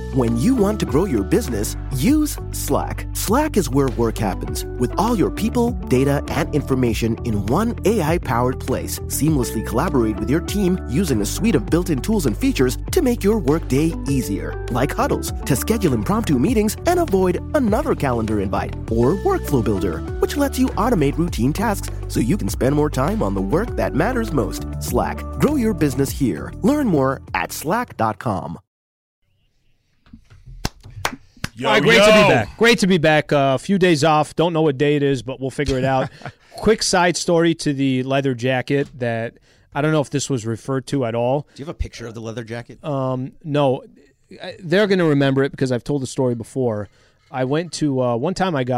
When you want to grow your business, use Slack. Slack is where work happens, with all your people, data, and information in one AI-powered place. Seamlessly collaborate with your team using a suite of built-in tools and features to make your workday easier, like Huddles to schedule impromptu meetings and avoid another calendar invite, or Workflow Builder, which lets you automate routine tasks so you can spend more time on the work that matters most. Slack. Grow your business here. Learn more at slack.com. All right, great to be back. Great to be back. A few days off. Don't know what day it is, but we'll figure it out. Quick side story to the leather jacket that I don't know if this was referred to at all. Do you have a picture of the leather jacket? No. They're going to remember it because I've told the story before. I went to one time I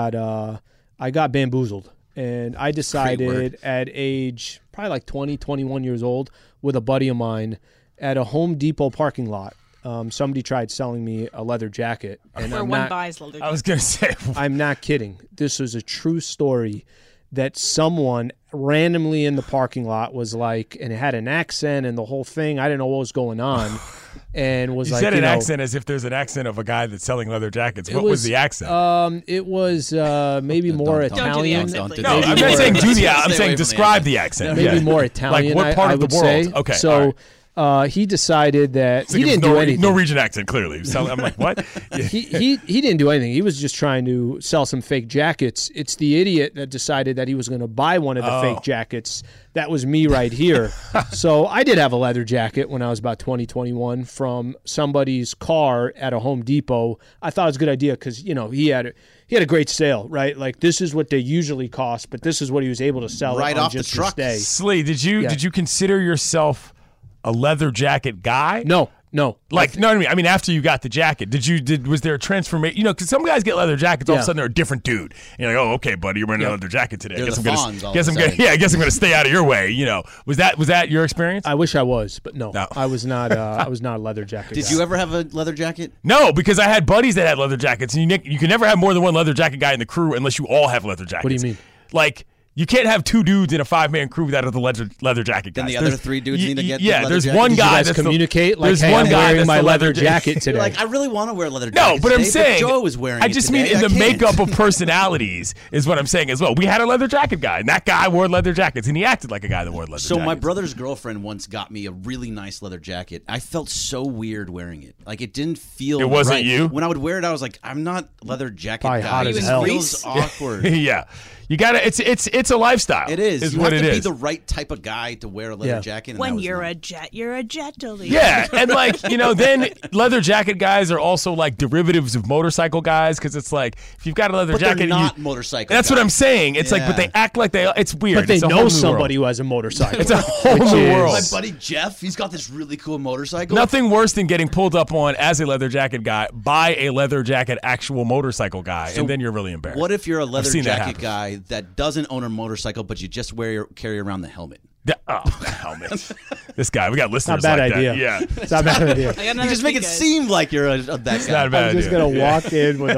got bamboozled, and I decided at age probably like 20, 21 years old with a buddy of mine at a Home Depot parking lot. Somebody tried selling me a leather jacket. And Where one buys leather jacket. I was going to say. I'm not kidding. This was a true story that someone randomly in the parking lot was like, and it had an accent and the whole thing. I didn't know what was going on. And was you like, said an accent as if there's an accent of a guy that's selling leather jackets. What was the accent? It was maybe more Italian. Don't do the No, I'm not saying do the accent. I'm saying describe the accent. Maybe more Italian. Like what part I of the would world? say. Okay. So he decided that he didn't do anything. Norwegian accent, clearly. So I'm like, what? He didn't do anything. He was just trying to sell some fake jackets. It's the idiot that decided that he was going to buy one of the fake jackets. That was me right here. So I did have a leather jacket when I was about 20, 21 from somebody's car at a Home Depot. I thought it was a good idea because, he had a great sale, right? Like this is what they usually cost, but this is what he was able to sell right on off just the truck. this day. Slee, did you consider yourself a leather jacket guy? No. Like, no, I mean, after you got the jacket, was there a transformation? Because some guys get leather jackets, all of a sudden they're a different dude. And you're like, oh, okay, buddy, you're wearing a leather jacket today. I guess I'm going to stay out of your way. Was that your experience? I wish I was, but no. I was not. I was not a leather jacket. Did guy. you ever have a leather jacket? No, because I had buddies that had leather jackets, and you can never have more than one leather jacket guy in the crew unless you all have leather jackets. What do you mean? Like, you can't have two dudes in a 5-man crew without the leather jacket guys. Then the other three dudes need to get the leather there's jacket? one Did you guy guys that's communicate like, there's hey, one I'm guy wearing that's my the leather jacket today. You're like, I really want to wear leather No, jackets but I'm today, saying Joe was wearing I it just today. mean in I the can't. makeup of personalities is what I'm saying as well. We had a leather jacket guy, and that guy wore leather jackets, and he acted like a guy that wore leather jackets. So my brother's girlfriend once got me a really nice leather jacket. I felt so weird wearing it. Like it didn't feel It wasn't right. you? When I would wear it, I was like, I'm not a leather jacket Probably guy. hot as hell. It feels awkward. yeah. You gotta. It's a lifestyle. It is. Is You what have it to be is. the right type of guy to wear a leather jacket. And When that was you're not. a jet, you're a jet delete. Yeah, and then leather jacket guys are also like derivatives of motorcycle guys because it's like if you've got a leather But jacket, they're not motorcycle That's guys. what I'm saying. It's like, but they act like they. It's weird. But they It's a whole know new somebody world. who has a motorcycle. It's a whole Which new is- world. My buddy Jeff, he's got this really cool motorcycle. Nothing worse than getting pulled up on as a leather jacket guy by a leather jacket actual motorcycle guy, and then you're really embarrassed. What if you're a leather seen that jacket happen. guy that doesn't own a motorcycle, but you just carry around the helmet? The helmet. This guy, we got listeners Not a bad like idea. that. Yeah. It's not a bad idea. I got You another just make it tweet, guys. seem like you're that guy. Not a bad I'm just idea. gonna walk in with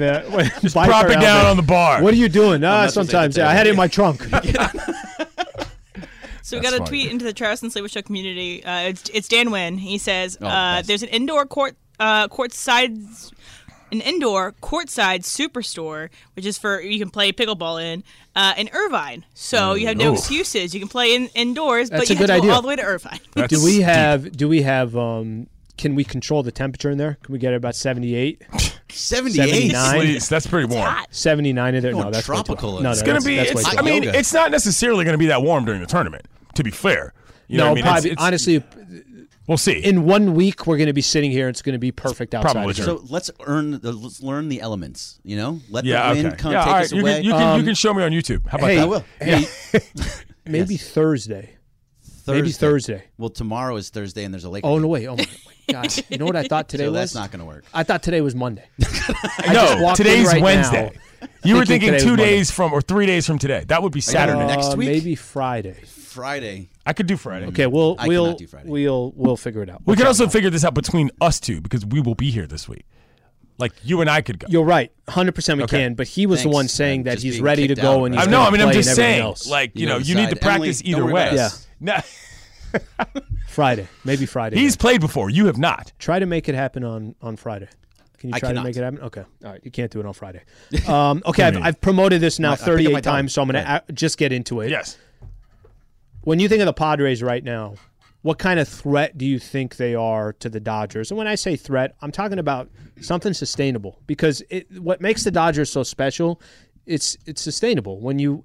a Just biker prop it down helmet. on the bar. What are you doing? that's what they Sometimes did I had it in there. my trunk. So we That's got a funny. tweet into the Travis and Slaver Show community. It's Dan Wynn. He says nice. there's an indoor courtside superstore, which is for you can play pickleball in Irvine. So you have no excuses. You can play indoors, That's but you a have good to go idea. all the way to Irvine. Do we have? Can we control the temperature in there? Can we get it about 78? 78. 79. Please, that's pretty warm. 79 in there? No, No, that's way too- tropical. No, It's It's gonna be. that's way It's, too I mean, yoga. it's not necessarily going to be that warm during the tournament. To be fair, you know No, what I mean? probably. It's- Honestly, we'll see. in 1 week we're going to be sitting here. It's going to be perfect outside. Probably again. true. So let's learn the elements. Let yeah. the wind Okay. come Yeah. take All right. us You away. can you can show me on YouTube. How about Hey, that? I will. Hey, maybe Yes. Thursday. Maybe Thursday. Well, tomorrow is Thursday, and there's a Laker Oh game. no! Wait! Oh my God! You know what I thought today So was? that's not going to work. I thought today was Monday. No, walked in today's right Wednesday. now You were thinking thinking today 2 was Monday. days from or 3 days from today. That would be Saturday. next week? Maybe Friday. Friday. I could do Friday. Okay, I we'll cannot do Friday. we'll figure it out. We could also figure this out between us two because we will be here this week. Like you and I could go. You're right, 100% we Okay. can. But he was the Thanks, one saying man. that Just he's being ready to kicked go out, and right? he's No, gonna I mean I'm play just and everything saying, else. like You you decide. need to practice Emily, either don't worry way. about us. No, Friday. Maybe Friday. He's played before. You have not. Try to make it happen on Friday. Can you try to make it happen? Okay. All right. You can't do it on Friday. Okay. I've promoted this now 38 times, so I'm going to just get into it. Yes. When you think of the Padres right now, what kind of threat do you think they are to the Dodgers? And when I say threat, I'm talking about something sustainable, because what makes the Dodgers so special, it's sustainable.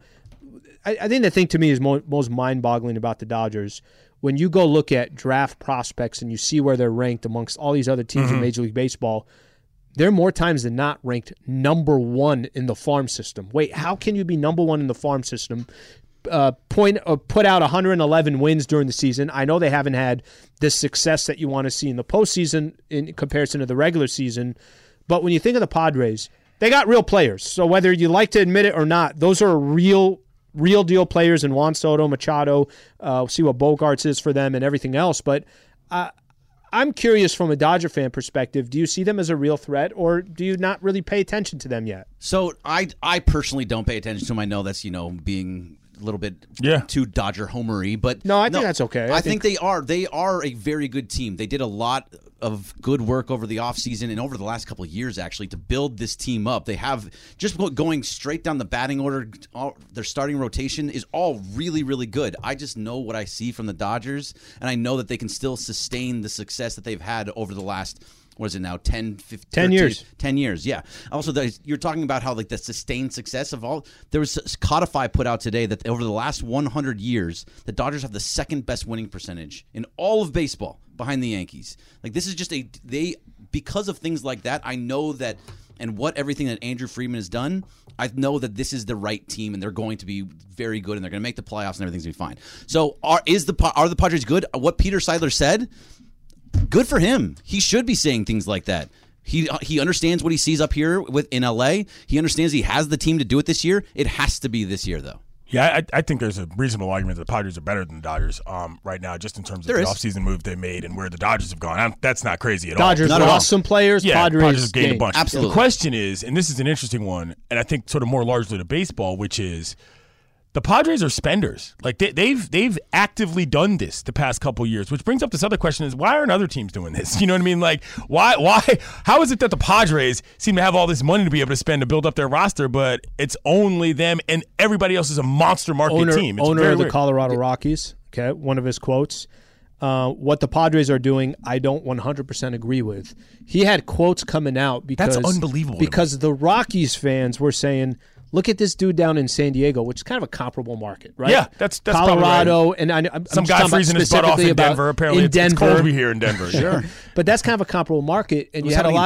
I think the thing to me is most mind-boggling about the Dodgers, when you go look at draft prospects and you see where they're ranked amongst all these other teams in Major League Baseball, they're more times than not ranked number one in the farm system. Wait, how can you be number one in the farm system? Put out 111 wins during the season. I know they haven't had the success that you want to see in the postseason in comparison to the regular season, but when you think of the Padres, they got real players. So whether you like to admit it or not, those are real deal players in Juan Soto, Machado. See what Bogarts is for them and everything else. But I'm curious from a Dodger fan perspective, do you see them as a real threat, or do you not really pay attention to them yet? So I personally don't pay attention to them. I know that's, being a little bit too Dodger homery, but I think that's okay. I think they are a very good team. They did a lot of good work over the offseason and over the last couple of years, actually, to build this team up. They have just going straight down the batting order. Their starting rotation is all really, really good. I just know what I see from the Dodgers, and I know that they can still sustain the success that they've had over the last, what is it now, 10, 15, 10 years. 10 years, yeah. Also, you're talking about how the sustained success of all. There was Codify put out today that over the last 100 years, the Dodgers have the second best winning percentage in all of baseball behind the Yankees. This is just because of things like that, I know that, and everything that Andrew Friedman has done, I know that this is the right team, and they're going to be very good, and they're going to make the playoffs, and everything's going to be fine. So are the Padres good? What Peter Seidler said, good for him. He should be saying things like that. He understands what he sees up here in LA. He understands he has the team to do it this year. It has to be this year, though. Yeah, I think there's a reasonable argument that the Padres are better than the Dodgers right now, just in terms of the offseason move they made and where the Dodgers have gone. That's not crazy at all. Dodgers lost some players. Yeah, Padres gained a bunch. Absolutely. The question is, and this is an interesting one, and I think sort of more largely to baseball, which is, the Padres are spenders. They've actively done this the past couple years, which brings up this other question: is why aren't other teams doing this? You know what I mean? Why? How is it that the Padres seem to have all this money to be able to spend to build up their roster, but it's only them and everybody else is a monster market team? It's owner of the Colorado Rockies. Okay, one of his quotes. What the Padres are doing, I don't 100% agree with. He had quotes coming out because that's unbelievable. Because the Rockies fans were saying, look at this dude down in San Diego, which is kind of a comparable market, right? Yeah, that's Colorado, right. And I'm some guy freezing his butt off in Denver. Apparently, it's cold here in Denver. Sure, but that's kind of a comparable market, and you had a lot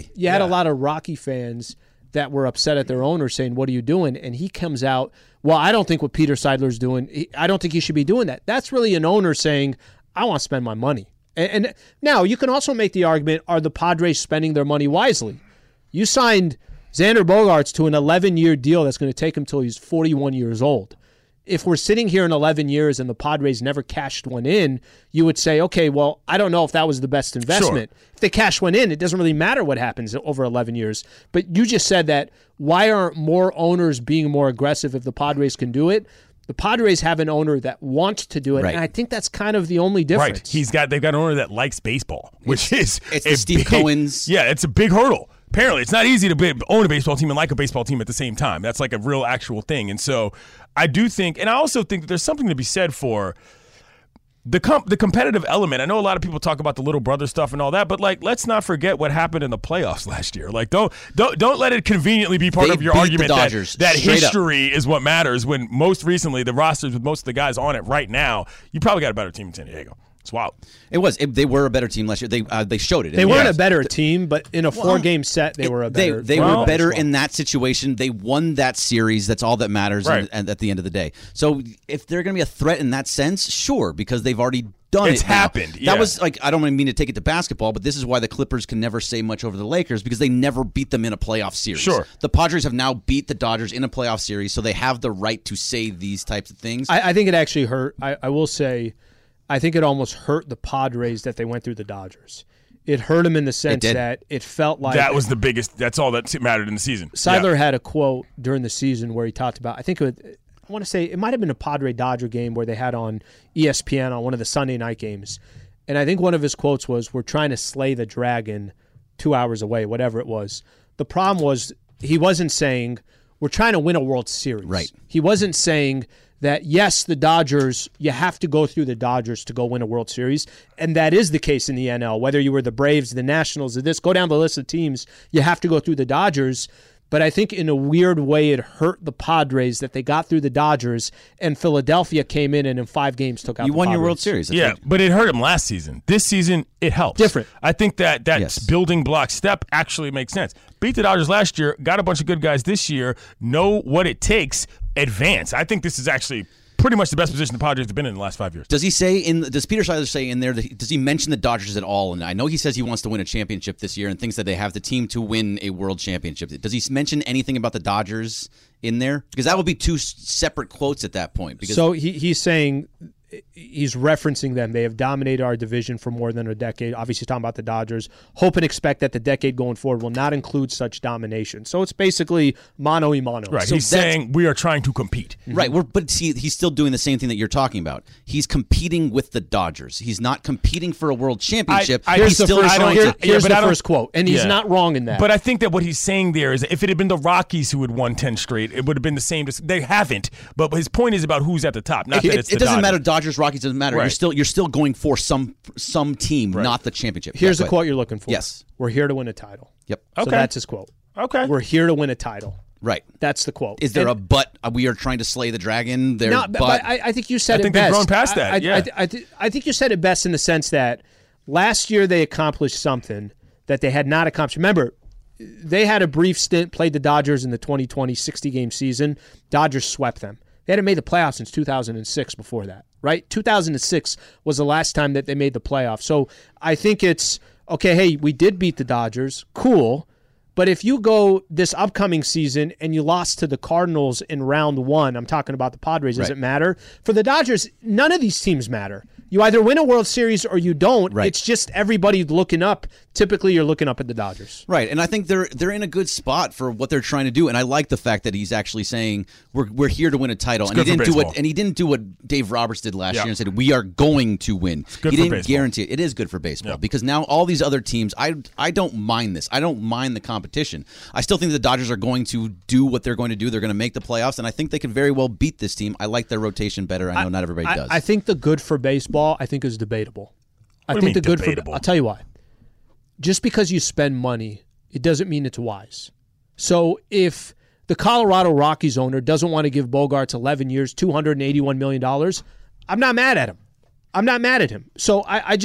of Rocky fans that were upset at their owner, saying, "What are you doing?" And he comes out, "Well, I don't think what Peter Seidler's doing. I don't think he should be doing that." That's really an owner saying, "I want to spend my money." And now you can also make the argument: are the Padres spending their money wisely? You signed Xander Bogaerts to an 11-year deal that's going to take him till he's 41 years old. If we're sitting here in 11 years and the Padres never cashed one in, you would say, okay, well, I don't know if that was the best investment. Sure. If they cash one in, it doesn't really matter what happens over 11 years. But you just said that, why aren't more owners being more aggressive if the Padres can do it? The Padres have an owner that wants to do it, and I think that's kind of the only difference. Right. They've got an owner that likes baseball, which is the Steve Cohen's. Yeah, it's a big hurdle. Apparently, it's not easy to own a baseball team and like a baseball team at the same time. That's like a real actual thing. And so I do think, and I also think that there's something to be said for the competitive element. I know a lot of people talk about the little brother stuff and all that, but let's not forget what happened in the playoffs last year. Don't let it convenently be part of your argument that history is what matters, when most recently the rosters with most of the guys on it right now, you probably got a better team in San Diego. It's wild. They were a better team last year. They showed it. They weren't a better team, but in a 4-game set, they were a better. They were better in that situation. They won that series. That's all that matters. Right. And at the end of the day, so if they're going to be a threat in that sense, sure, because they've already done it. It's happened. Yeah. That was I don't mean to take it to basketball, but this is why the Clippers can never say much over the Lakers, because they never beat them in a playoff series. Sure. The Padres have now beat the Dodgers in a playoff series, so they have the right to say these types of things. I think it actually hurt. I will say, I think it almost hurt the Padres that they went through the Dodgers. It hurt them in the sense that it felt like that was the biggest. That's all that mattered in the season. Seidler had a quote during the season where he talked about, I think I want to say it might have been a Padre-Dodger game where they had on ESPN on one of the Sunday night games. And I think one of his quotes was, "We're trying to slay the dragon 2 hours away," whatever it was. The problem was he wasn't saying, "We're trying to win a World Series." Right. He wasn't saying that, yes, the Dodgers, you have to go through the Dodgers to go win a World Series. And that is the case in the NL. Whether you were the Braves, the Nationals, or this, go down the list of teams, you have to go through the Dodgers. But I think in a weird way it hurt the Padres that they got through the Dodgers and Philadelphia came in and in 5 games took out the Padres. You won your World Series. That's but it hurt him last season. This season, it helps. Different. I think that building block step actually makes sense. Beat the Dodgers last year, got a bunch of good guys this year, know what it takes, advance. I think this is actually pretty much the best position the Padres have been in the last 5 years. Does Peter Seidler say in there, does he mention the Dodgers at all? And I know he says he wants to win a championship this year and thinks that they have the team to win a world championship. Does he mention anything about the Dodgers in there? Because that would be 2 separate quotes at that point. So he's saying, he's referencing them. They have dominated our division for more than a decade. Obviously, he's talking about the Dodgers. Hope and expect that the decade going forward will not include such domination. So it's basically mano y mano. Right. So he's saying we are trying to compete. Right. But see, he's still doing the same thing that you're talking about. He's competing with the Dodgers. He's not competing for a world championship. Here's the first quote, and he's not wrong in that. But I think that what he's saying there is if it had been the Rockies who had won 10 straight, it would have been the same. They haven't. But his point is about who's at the top, not that it's the It doesn't Dodgers. matter. Dodgers, Rockies, doesn't matter. Right. You're still going for some team, not the championship. Here's the quote you're looking for. Yes. We're here to win a title. Yep. So that's his quote. Okay. We're here to win a title. Right. That's the quote. Is there we are trying to slay the dragon? But I think you said it best. I think they've grown past that. I think you said it best in the sense that last year they accomplished something that they had not accomplished. Remember, they had a brief stint, played the Dodgers in the 2020 60-game season. Dodgers swept them. They hadn't made the playoffs since 2006 before that, right? 2006 was the last time that they made the playoffs. So I think it's, okay, hey, we did beat the Dodgers. Cool. But if you go this upcoming season and you lost to the Cardinals in round 1, I'm talking about the Padres, does it matter? For the Dodgers, none of these teams matter. You either win a World Series or you don't. Right. It's just everybody looking up. Typically, you're looking up at the Dodgers. Right, and I think they're in a good spot for what they're trying to do. And I like the fact that he's actually saying we're here to win a title. And he didn't do what Dave Roberts did last year and said we are going to win. He didn't guarantee it. It is good for baseball because now all these other teams, I don't mind this. I don't mind the competition. I still think the Dodgers are going to do what they're going to do. They're going to make the playoffs, and I think they could very well beat this team. I like their rotation better. I know not everybody does. I think the good for baseball, I think, is debatable. What do you mean debatable? I'll tell you why. Just because you spend money, it doesn't mean it's wise. So if the Colorado Rockies owner doesn't want to give Bogaerts 11 years, $281 million, I'm not mad at him. I'm not mad at him. So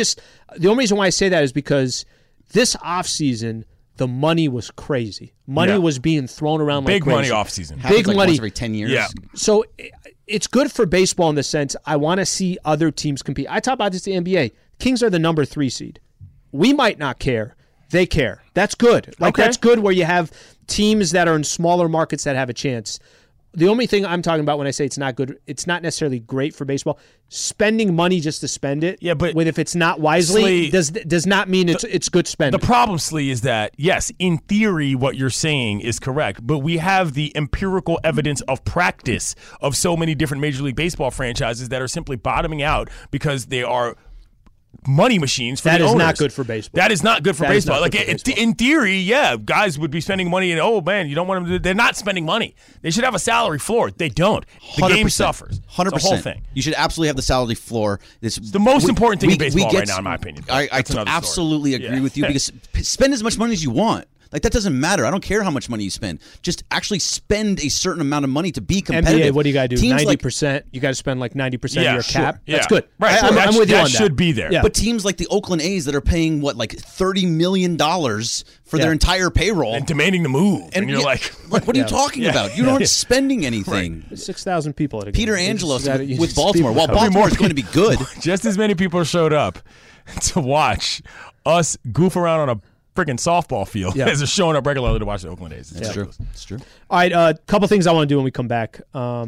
the only reason why I say that is because this offseason, the money was crazy. Money was being thrown around like crazy. Big money offseason. Big money. Once every 10 years. Yeah. So it's good for baseball in the sense I want to see other teams compete. I talk about this in the NBA. Kings are the number 3 seed. We might not care. They care. That's good. That's good where you have teams that are in smaller markets that have a chance. The only thing I'm talking about when I say it's not good, it's not necessarily great for baseball. Spending money just to spend it, but if it's not wisely, does not mean it's good spending. The problem, Slee, is that, yes, in theory, what you're saying is correct, but we have the empirical evidence of practice of so many different Major League Baseball franchises that are simply bottoming out because they are money machines for the owners. That is not good for baseball. That is not good for baseball. In theory, guys would be spending money, and oh man, you don't want them to. They're not spending money. They should have a salary floor. They don't. The game suffers. 100%. The whole thing. You should absolutely have the salary floor. It's the most important thing in baseball right now, in my opinion. I absolutely agree with you because spend as much money as you want. Like, that doesn't matter. I don't care how much money you spend. Just actually spend a certain amount of money to be competitive. NBA, what do you got to do? Teams 90%. You got to spend like 90% of your cap. Yeah. That's good. Right. I'm with you on that. Should be there. Yeah. But teams like the Oakland A's that are paying, like $30 million for their entire payroll. And demanding the move. And you're like, what are you talking about? You aren't spending anything. Right. 6,000 people at a game. Peter Angelos with Baltimore. Well, Baltimore is going to be good. Just as many people showed up to watch us goof around on a freaking softball field as they're showing up regularly to watch the Oakland A's. That's true. It's true. All right, a couple things I want to do when we come back.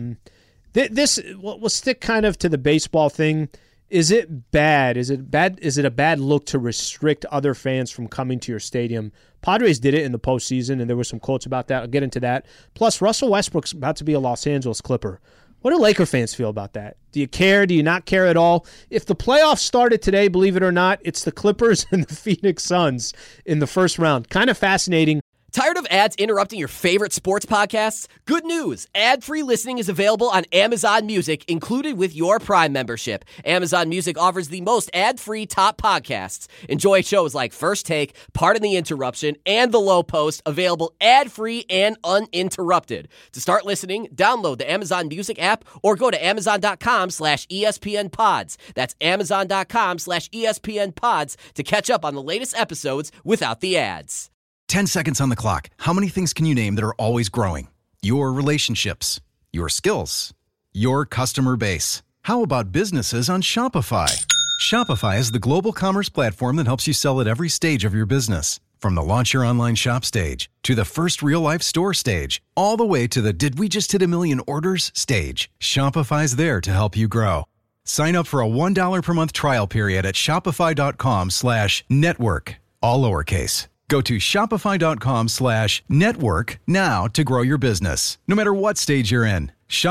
We'll stick kind of to the baseball thing. Is it bad? Is it a bad look to restrict other fans from coming to your stadium? Padres did it in the postseason, and there were some quotes about that. I'll get into that. Plus, Russell Westbrook's about to be a Los Angeles Clipper. What do Laker fans feel about that? Do you care? Do you not care at all? If the playoffs started today, believe it or not, it's the Clippers and the Phoenix Suns in the first round. Kind of fascinating. Tired of ads interrupting your favorite sports podcasts? Good news! Ad-free listening is available on Amazon Music, included with your Prime membership. Amazon Music offers the most ad-free top podcasts. Enjoy shows like First Take, Pardon the Interruption, and The Low Post, available ad-free and uninterrupted. To start listening, download the Amazon Music app or go to amazon.com/ESPNpods. That's amazon.com/ESPNpods to catch up on the latest episodes without the ads. 10 seconds on the clock. How many things can you name that are always growing? Your relationships, your skills, your customer base. How about businesses on Shopify? Shopify is the global commerce platform that helps you sell at every stage of your business. From the launch your online shop stage to the first real-life store stage, all the way to the did we just hit a million orders stage. Shopify's there to help you grow. Sign up for a $1 per month trial period at shopify.com/network, all lowercase. Go to shopify.com/network now to grow your business, no matter what stage you're in.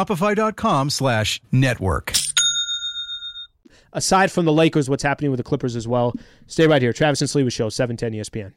Shopify.com/network. Aside from the Lakers, what's happening with the Clippers as well? Stay right here. Travis and Sliwa Show, 710 ESPN.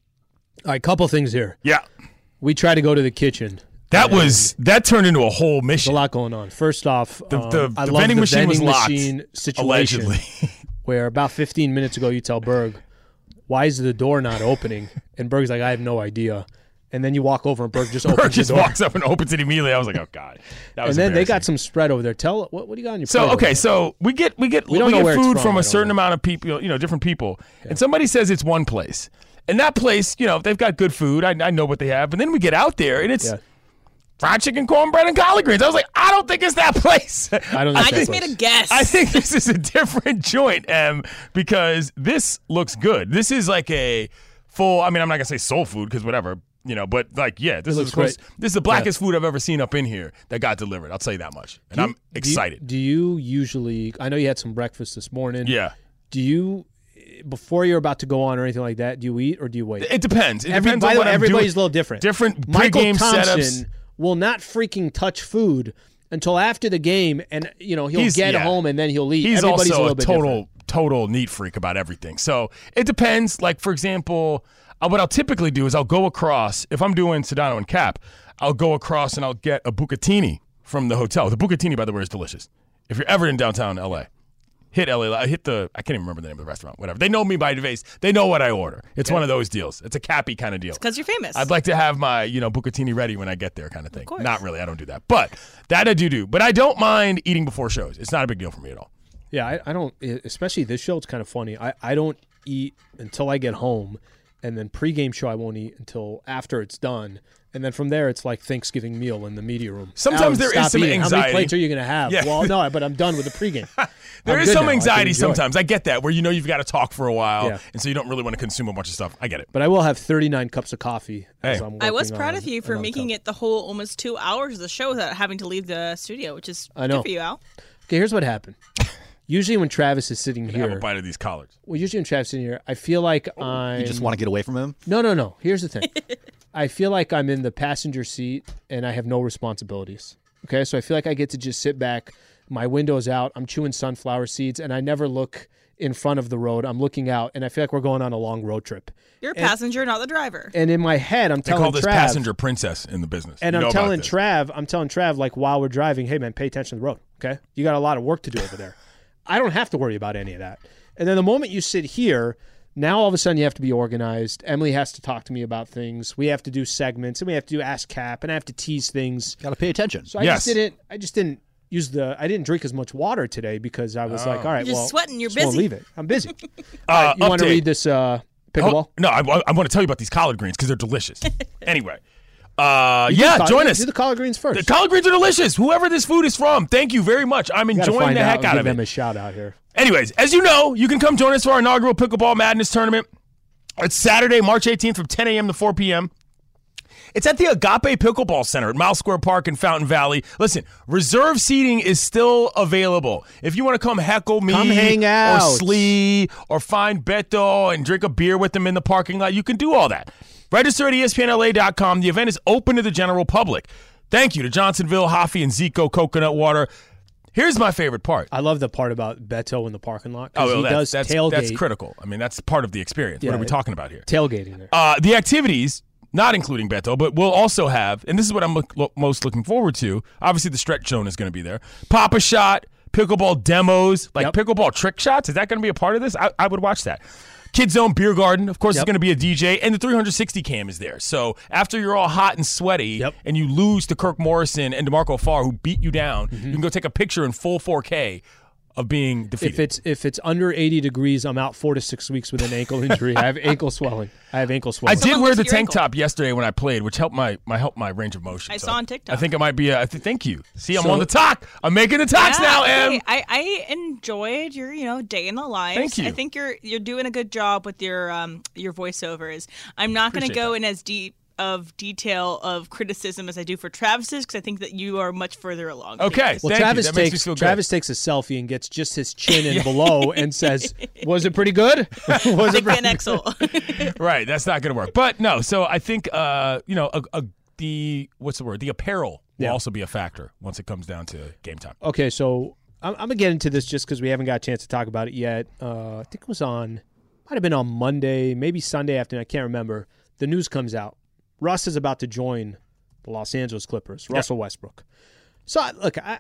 All right, couple things here. Yeah. We tried to go to the kitchen. That turned into a whole mission. There's a lot going on. First off, the I love vending the machine was locked, situation allegedly. where about 15 minutes ago you tell Berg, why is the door not opening? And Berg's like, I have no idea. And then you walk over and Berg just opens the door. Walks up and opens it immediately. I was like, oh God. That was and then they got some spread over there. Tell what do you got on your plate? So okay, so we get food from a certain amount of people, different people. Yeah. And somebody says it's one place. And that place, they've got good food. I know what they have. And then we get out there and it's fried chicken, cornbread, and collard greens. I was like, I don't think it's that place. I just made a guess. I think this is a different joint, because this looks good. This is like a full, I'm not going to say soul food because whatever, but this is the blackest food I've ever seen up in here that got delivered. I'll tell you that much. And I'm excited. Do you usually, I know you had some breakfast this morning. Yeah. Do you, before you're about to go on or anything like that, do you eat or do you wait? It depends. Everybody's a little different. Different Michael pregame Thompson setups. Will not freaking touch food until after the game, and he'll get home and then he'll eat. He's Everybody's also a total neat freak about everything. So it depends. Like for example, what I'll typically do is I'll go across. If I'm doing Sedano and Cap, I'll go across and I'll get a bucatini from the hotel. The bucatini, by the way, is delicious. If you're ever in downtown LA. I can't even remember the name of the restaurant, whatever. They know me by face. They know what I order. It's one of those deals. It's a Cappy kind of deal. It's because you're famous. I'd like to have my, bucatini ready when I get there kind of thing. Of course. Not really. I don't do that. But that I do. But I don't mind eating before shows. It's not a big deal for me at all. Yeah, I don't, especially this show, it's kind of funny. I don't eat until I get home, and then pregame show I won't eat until after it's done. And then from there, it's like Thanksgiving meal in the media room. Sometimes there is some anxiety. How many plates are you going to have? Yeah. Well, no, but I'm done with the pregame. There is some anxiety sometimes. I get that, where you've got to talk for a while, and so you don't really want to consume a bunch of stuff. I get it. But I will have 39 cups of coffee. Hey. I was proud of you for making it the whole almost 2 hours of the show without having to leave the studio, which is good for you, Al. Okay, here's what happened. Usually when Travis is sitting here, have a bite of these collards. Well, usually when Travis is sitting here, I feel like I'm. You just want to get away from him? No. Here's the thing. I feel like I'm in the passenger seat and I have no responsibilities. Okay, so I feel like I get to just sit back. My window's out. I'm chewing sunflower seeds, and I never look in front of the road. I'm looking out, and I feel like we're going on a long road trip. You're a passenger, not the driver. And in my head, I'm telling Trav. They call this passenger princess in the business. And I'm telling Trav, like while we're driving, hey man, pay attention to the road. Okay, you got a lot of work to do over there. I don't have to worry about any of that. And then the moment you sit here, now all of a sudden you have to be organized. Emily has to talk to me about things. We have to do segments, and we have to do Ask Cap, and I have to tease things. Got to pay attention. So I just didn't I didn't drink as much water today because I was like, all right, you're just sweating. You're busy. Leave it. I'm busy. You want to read this pickleball? No, I want to tell you about these collard greens because they're delicious. Anyway. Join us. Do the collard greens first. The collard greens are delicious. Whoever this food is from, thank you very much. I'm enjoying the heck out of it. Give them a shout out here. Anyways, as you know, you can come join us for our inaugural Pickleball Madness tournament. It's Saturday, March 18th from 10 a.m. to 4 p.m. It's at the Agape Pickleball Center at Miles Square Park in Fountain Valley. Listen, reserve seating is still available. If you want to come heckle me, come hang out, or Slee, or find Beto and drink a beer with them in the parking lot, you can do all that. Register at ESPNLA.com. The event is open to the general public. Thank you to Johnsonville, Hoffy, and Zico Coconut Water. Here's my favorite part. I love the part about Beto in the parking lot. Oh, well, that's tailgate. That's critical. I mean, that's part of the experience. Yeah, what are we talking about here? Tailgating there. The activities, not including Beto, but we'll also have, and this is what I'm most looking forward to, obviously the stretch zone is going to be there. Pop-A-Shot, pickleball demos, pickleball trick shots. Is that going to be a part of this? I would watch that. Kids Zone Beer Garden, of course, is going to be a DJ, and the 360 cam is there. So after you're all hot and sweaty and you lose to Kirk Morrison and DeMarco Farr, who beat you down, you can go take a picture in full 4K of being defeated. If it's under 80 degrees, I'm out 4 to 6 weeks with an ankle injury. I have ankle swelling. I did wear the tank top yesterday when I played, which helped my range of motion. I saw on TikTok. I think it might be thank you. See, I'm on the talk. I'm making the talks now, Em. I enjoyed your day in the life. Thank you. I think you're doing a good job with your voiceovers. I'm not going to go in as deep of detail of criticism as I do for Travis's, because I think that you are much further along. Okay, well, Travis takes a selfie and gets just his chin and below and says, "Was it pretty good? Was it Van Exel?" Right, that's not going to work. But no, so I think the apparel will also be a factor once it comes down to game time. Okay, so I'm gonna get into this just because we haven't got a chance to talk about it yet. I think it might have been on Monday, maybe Sunday afternoon. I can't remember. The news comes out. Russ is about to join the Los Angeles Clippers, Russell Westbrook. So, look, I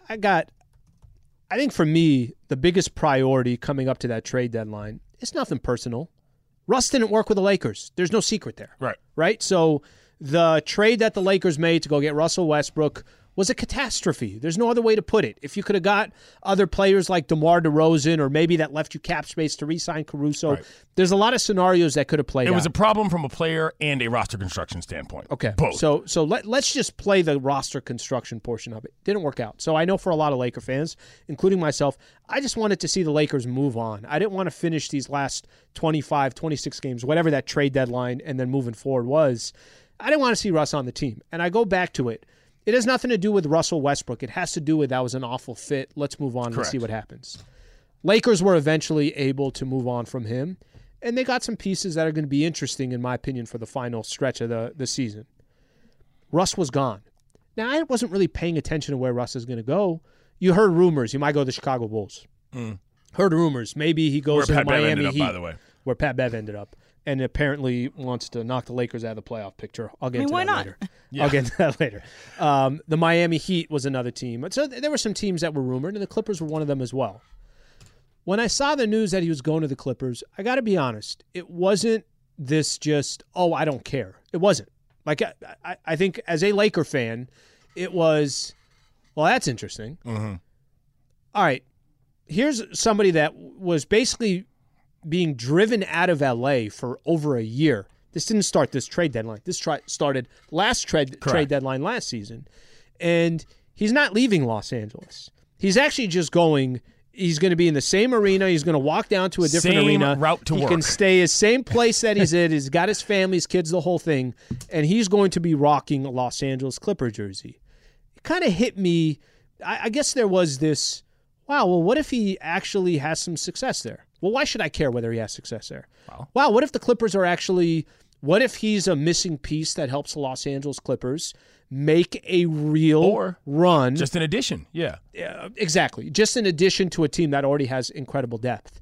think for me, the biggest priority coming up to that trade deadline is nothing personal. Russ didn't work with the Lakers. There's no secret there. Right? So the trade that the Lakers made to go get Russell Westbrook was a catastrophe. There's no other way to put it. If you could have got other players like DeMar DeRozan, or maybe that left you cap space to re-sign Caruso, there's a lot of scenarios that could have played out. It was a problem from a player and a roster construction standpoint. Okay. Both. So let's just play the roster construction portion of it. Didn't work out. So I know for a lot of Laker fans, including myself, I just wanted to see the Lakers move on. I didn't want to finish these last 25, 26 games, whatever that trade deadline and then moving forward was. I didn't want to see Russ on the team. And I go back to it. It has nothing to do with Russell Westbrook. It has to do with that was an awful fit. Let's move on and see what happens. Lakers were eventually able to move on from him, and they got some pieces that are going to be interesting, in my opinion, for the final stretch of the season. Russ was gone. Now, I wasn't really paying attention to where Russ is going to go. You heard rumors. He might go to the Chicago Bulls. Heard rumors. Maybe he goes to the Miami Heat, by the way. Where Pat Bev ended up. And apparently wants to knock the Lakers out of the playoff picture. I'll get into that later. I'll get into that later. The Miami Heat was another team. So there were some teams that were rumored, and the Clippers were one of them as well. When I saw the news that he was going to the Clippers, I got to be honest, it wasn't this just, I don't care. It wasn't. Like, I think as a Laker fan, it was, well, that's interesting. Mm-hmm. All right, here's somebody that was basically being driven out of L.A. for over a year. This didn't start this trade deadline. This started last trade deadline last season. And he's not leaving Los Angeles. He's actually just going – he's going to be in the same arena. He's going to walk down to a different arena. Same route to work. He can stay the same place that he's in. He's got his family, his kids, the whole thing. And he's going to be rocking a Los Angeles Clipper jersey. It kind of hit me – I guess there was this, wow, well, what if he actually has some success there? Well, why should I care whether he has success there? Wow, what if the Clippers are actually – what if he's a missing piece that helps the Los Angeles Clippers make a real run? Just an addition, yeah. Exactly. Just an addition to a team that already has incredible depth.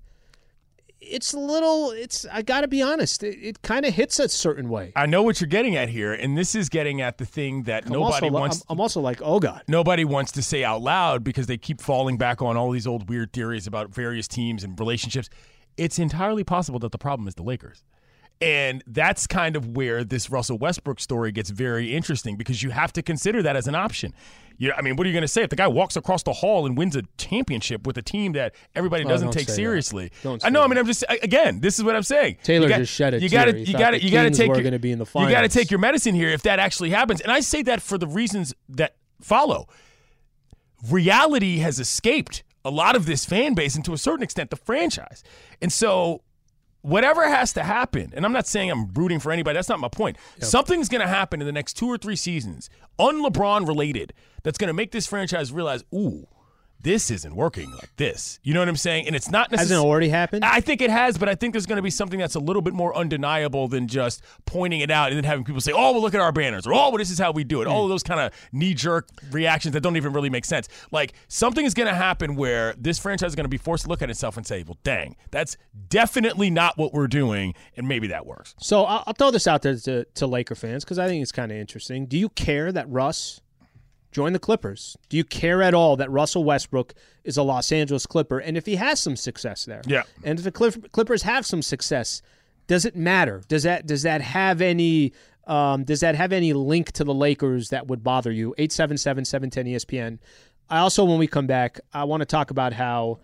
I got to be honest, it kind of hits a certain way. I know what you're getting at here, and this is getting at the thing that nobody wants. I'm also like, oh, God. Nobody wants to say out loud because they keep falling back on all these old weird theories about various teams and relationships. It's entirely possible that the problem is the Lakers. And that's kind of where this Russell Westbrook story gets very interesting because you have to consider that as an option. What are you going to say if the guy walks across the hall and wins a championship with a team that everybody doesn't take seriously? This is what I'm saying. Taylor just shed it. You got to take. We're going to be in the finals. You got to take your medicine here if that actually happens. And I say that for the reasons that follow. Reality has escaped a lot of this fan base and to a certain extent the franchise, and so. Whatever has to happen, and I'm not saying I'm rooting for anybody. That's not my point. Yep. Something's going to happen in the next 2 or 3 seasons, un-LeBron related, that's going to make this franchise realize, ooh, this isn't working like this. You know what I'm saying? And it's not necessarily. Hasn't already happened? I think it has, but I think there's going to be something that's a little bit more undeniable than just pointing it out and then having people say, oh, well, look at our banners, or oh, well, this is how we do it. All of those kind of knee-jerk reactions that don't even really make sense. Like, something is going to happen where this franchise is going to be forced to look at itself and say, well, dang, that's definitely not what we're doing, and maybe that works. So I'll throw this out there to Laker fans because I think it's kind of interesting. Do you care that Russ joined the Clippers? Do you care at all that Russell Westbrook is a Los Angeles Clipper? And if he has some success there, and if the Clippers have some success, does it matter? Does that have any link to the Lakers that would bother you? 877-710-ESPN. I also, when we come back, I want to talk about how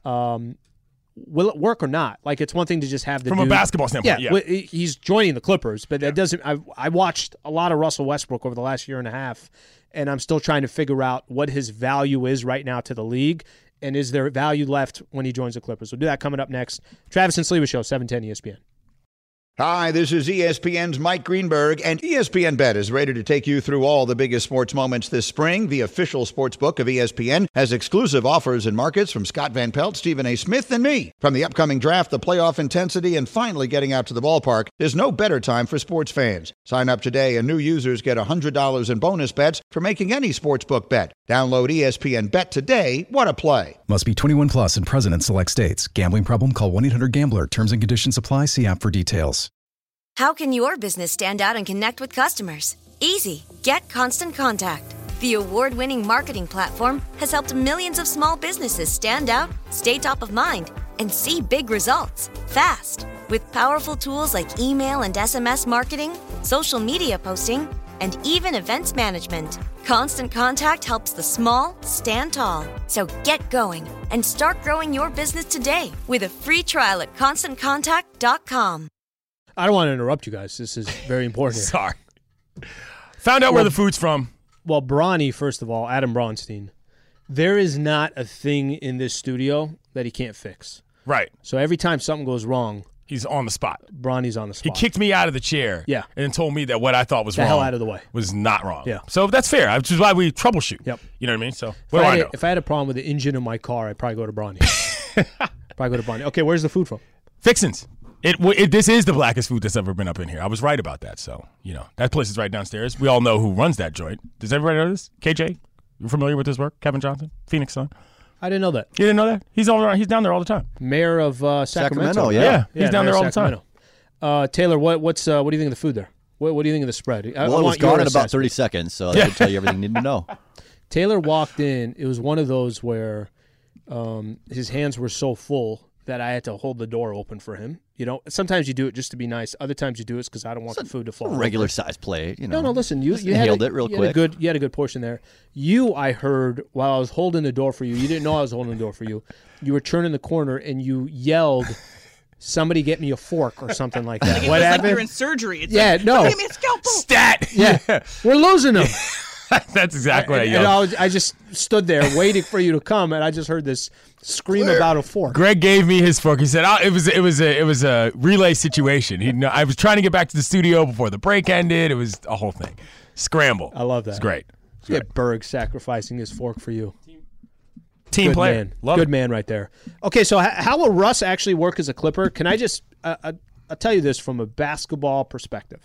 will it work or not? Like, it's one thing to just have the from dude, a basketball standpoint. Yeah, he's joining the Clippers, but that doesn't. I watched a lot of Russell Westbrook over the last year and a half, and I'm still trying to figure out what his value is right now to the league, and is there value left when he joins the Clippers? We'll do that coming up next. Travis and Sliwa Show, 710 ESPN. Hi, this is ESPN's Mike Greenberg, and ESPN Bet is ready to take you through all the biggest sports moments this spring. The official sports book of ESPN has exclusive offers and markets from Scott Van Pelt, Stephen A. Smith, and me. From the upcoming draft, the playoff intensity, and finally getting out to the ballpark, there's no better time for sports fans. Sign up today, and new users get $100 in bonus bets for making any sportsbook bet. Download ESPN Bet today. What a play. Must be 21 plus and present in select states. Gambling problem? Call 1-800-GAMBLER. Terms and conditions apply. See app for details. How can your business stand out and connect with customers? Easy. Get Constant Contact. The award-winning marketing platform has helped millions of small businesses stand out, stay top of mind, and see big results fast. With powerful tools like email and SMS marketing, social media posting, and even events management, Constant Contact helps the small stand tall. So get going and start growing your business today with a free trial at ConstantContact.com. I don't want to interrupt you guys. This is very important here. Sorry. Found out where the food's from. Well, Bronny, first of all, Adam Bronstein, there is not a thing in this studio that he can't fix. Right. So every time something goes wrong, he's on the spot. Bronny's on the spot. He kicked me out of the chair. Yeah. And told me that what I thought was wrong. The hell out of the way. Was not wrong. Yeah. So that's fair, which is why we troubleshoot. Yep. You know what I mean? So what do I know? If I had a problem with the engine of my car, I'd probably go to Bronny. Okay, where's the food from? Fixins'. This is the blackest food that's ever been up in here. I was right about that. So, that place is right downstairs. We all know who runs that joint. Does everybody know this? KJ, you familiar with his work? Kevin Johnson, Phoenix Sun. I didn't know that. You didn't know that? He's down there all the time. Mayor of Sacramento. Yeah, he's down there all the time. Taylor, what do you think of the food there? What do you think of the spread? Well, it was gone in about 30 seconds, so that should tell you everything you need to know. Taylor walked in. It was one of those where his hands were so full that I had to hold the door open for him. Sometimes you do it just to be nice. Other times you do it because I don't want the food to fall. Regular size plate, No, listen. You nailed it real quick. You had a good portion there. I heard while I was holding the door for you. You didn't know I was holding the door for you. You were turning the corner and you yelled, "Somebody get me a fork" or something like that. Like what happened? Like you're in surgery. It's no. Somebody get me a scalpel. Stat. Yeah. We're losing them. That's exactly what I yelled. And I just stood there waiting for you to come, and I just heard this scream about a fork. Greg gave me his fork. He said, it was a relay situation. I was trying to get back to the studio before the break ended. It was a whole thing. Scramble. I love that. It's great. Berg sacrificing his fork for you. Team Good player. Man. Love Good it. man right there. Okay, so how will Russ actually work as a Clipper? Can I just I'll tell you this from a basketball perspective.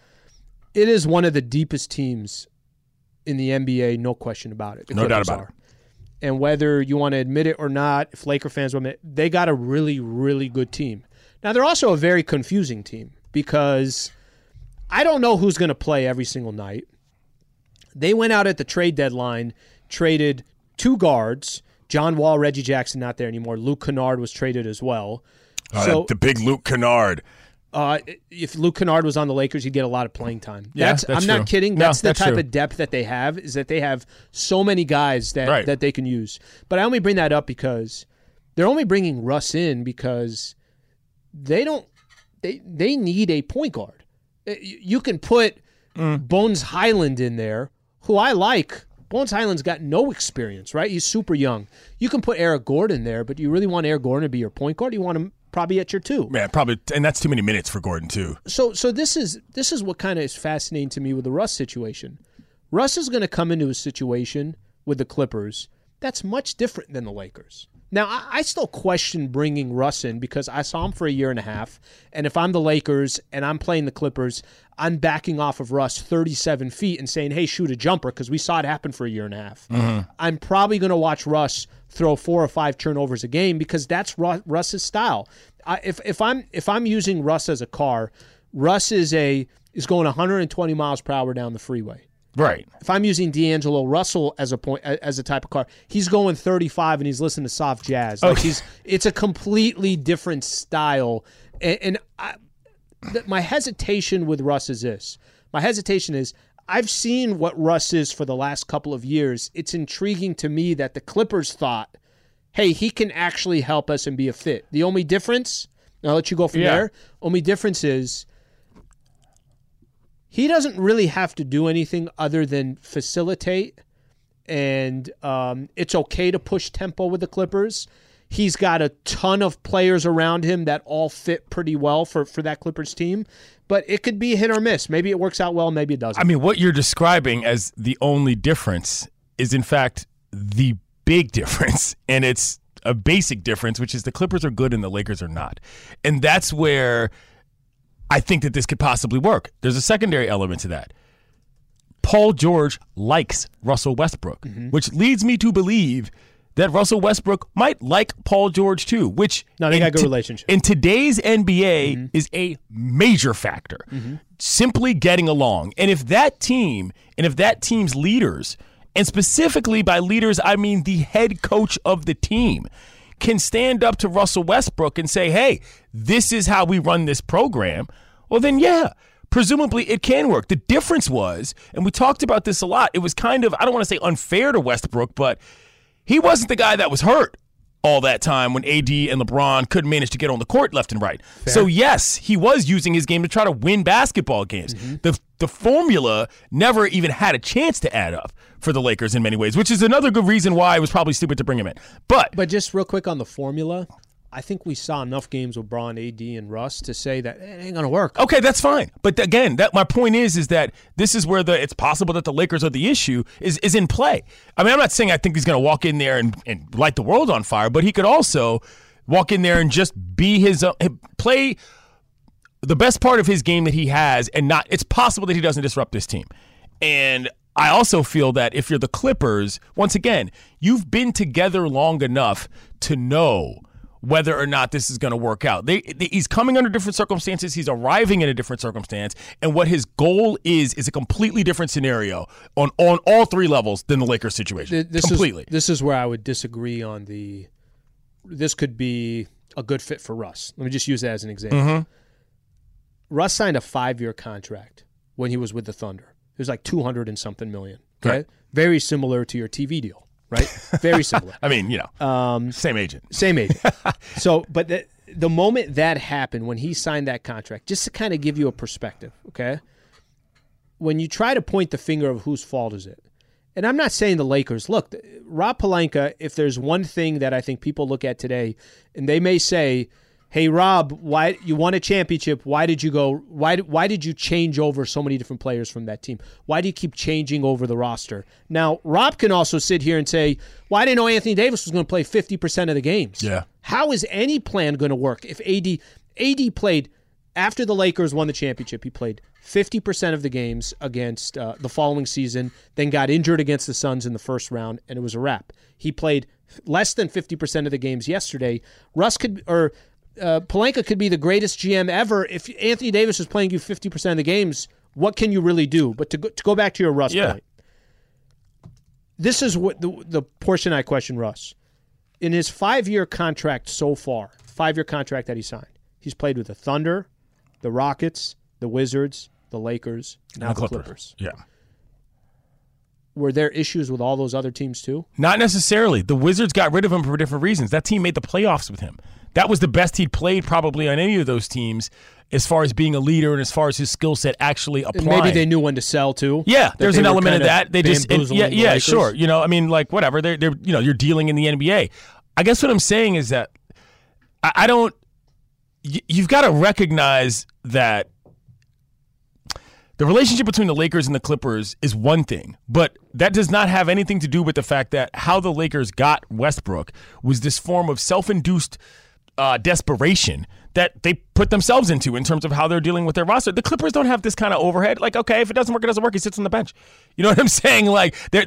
It is one of the deepest teams in the NBA, no question about it. No doubt about it. And whether you want to admit it or not, if Laker fans will admit it, they got a really, really good team. Now, they're also a very confusing team because I don't know who's going to play every single night. They went out at the trade deadline, traded 2 guards. John Wall, Reggie Jackson not there anymore. Luke Kennard was traded as well. The big Luke Kennard. If Luke Kennard was on the Lakers, he'd get a lot of playing time. Yeah, that's I'm true. not kidding. No, That's the type true. of depth that they have, is that they have so many guys that they can use. But I only bring that up because they're only bringing Russ in because they need a point guard. You can put Bones Highland in there, who I like. Bones Highland's got no experience, right? He's super young. You can put Eric Gordon there, but do you really want Eric Gordon to be your point guard? You want him probably at your 2. Yeah, probably, and that's too many minutes for Gordon too. So this is what kind of is fascinating to me with the Russ situation. Russ is going to come into a situation with the Clippers That's much different than the Lakers. Now, I still question bringing Russ in because I saw him for a year and a half, and if I'm the Lakers and I'm playing the Clippers, I'm backing off of Russ 37 feet and saying, hey, shoot a jumper, because we saw it happen for a year and a half. Mm-hmm. I'm probably going to watch Russ throw 4 or 5 turnovers a game because that's Russ's style. If I'm using Russ as a car, Russ is going 120 miles per hour down the freeway. Right. If I'm using D'Angelo Russell as a type of car, he's going 35 and he's listening to soft jazz. Like it's a completely different style. My hesitation with Russ is this. My hesitation is I've seen what Russ is for the last couple of years. It's intriguing to me that the Clippers thought, hey, he can actually help us and be a fit. The only difference, I'll let you go from there. Only difference is he doesn't really have to do anything other than facilitate, and it's okay to push tempo with the Clippers. He's got a ton of players around him that all fit pretty well for that Clippers team, but it could be hit or miss. Maybe it works out well, maybe it doesn't. I mean, what you're describing as the only difference is, in fact, the big difference, and it's a basic difference, which is the Clippers are good and the Lakers are not. And that's where I think that this could possibly work. There's a secondary element to that. Paul George likes Russell Westbrook, which leads me to believe that Russell Westbrook might like Paul George too, which they got a good relationship. In today's NBA is a major factor. Simply getting along. And if that team and if that team's leaders, and specifically by leaders I mean the head coach of the team, can stand up to Russell Westbrook and say, hey, this is how we run this program, well then presumably it can work. The difference was, and we talked about this a lot, it was kind of, I don't want to say unfair to Westbrook, but he wasn't the guy that was hurt all that time when AD and LeBron couldn't manage to get on the court left and right. Fair. So yes, he was using his game to try to win basketball games. The formula never even had a chance to add up for the Lakers in many ways, which is another good reason why it was probably stupid to bring him in. But just real quick on the formula, I think we saw enough games with Bron, AD, and Russ to say that it ain't going to work. Okay, that's fine. But again, my point is that this is where it's possible that the Lakers are the issue is in play. I mean, I'm not saying I think he's going to walk in there and light the world on fire, but he could also walk in there and just be play the best part of his game that he has, and it's possible that he doesn't disrupt this team. And I also feel that if you're the Clippers, once again, you've been together long enough to know whether or not this is going to work out. He's coming under different circumstances. He's arriving in a different circumstance. And what his goal is a completely different scenario on all 3 levels than the Lakers situation. This is where I would disagree on this could be a good fit for Russ. Let me just use that as an example. Russ signed a 5-year contract when he was with the Thunder. It was like 200 and something million. Okay, right. Very similar to your TV deal, right? Very similar. I mean, same agent. So, but the moment that happened, when he signed that contract, just to kind of give you a perspective, okay? When you try to point the finger of whose fault is it, and I'm not saying the Lakers. Look, Rob Pelinka, if there's one thing that I think people look at today, and they may say, hey, Rob, why you won a championship? Why did you go? Why did you change over so many different players from that team? Why do you keep changing over the roster? Now, Rob can also sit here and say, well, I didn't know Anthony Davis was going to play 50% of the games. Yeah. How is any plan going to work if AD played after the Lakers won the championship? He played 50% of the games against the following season, then got injured against the Suns in the first round, and it was a wrap. He played less than 50% of the games yesterday. Pelinka could be the greatest GM ever. If Anthony Davis is playing you 50% of the games, what can you really do? But to go back to your Russ point, this is what the portion I question Russ. In his 5-year contract so far, 5-year contract that he signed, he's played with the Thunder, the Rockets, the Wizards, the Lakers, now the Clippers. Yeah. Were there issues with all those other teams too? Not necessarily. The Wizards got rid of him for different reasons. That team made the playoffs with him. That was the best he'd played probably on any of those teams as far as being a leader and as far as his skill set actually applying. And maybe they knew when to sell too. Yeah, there's an element of that. They just sure. I mean, like whatever. They're you're dealing in the NBA. I guess what I'm saying is that I don't. You've got to recognize that The relationship between the Lakers and the Clippers is one thing, but that does not have anything to do with the fact that how the Lakers got Westbrook was this form of self-induced desperation that they put themselves into in terms of how they're dealing with their roster. The Clippers don't have this kind of overhead. Like, okay, if it doesn't work, it doesn't work. He sits on the bench. You know what I'm saying? Like, it's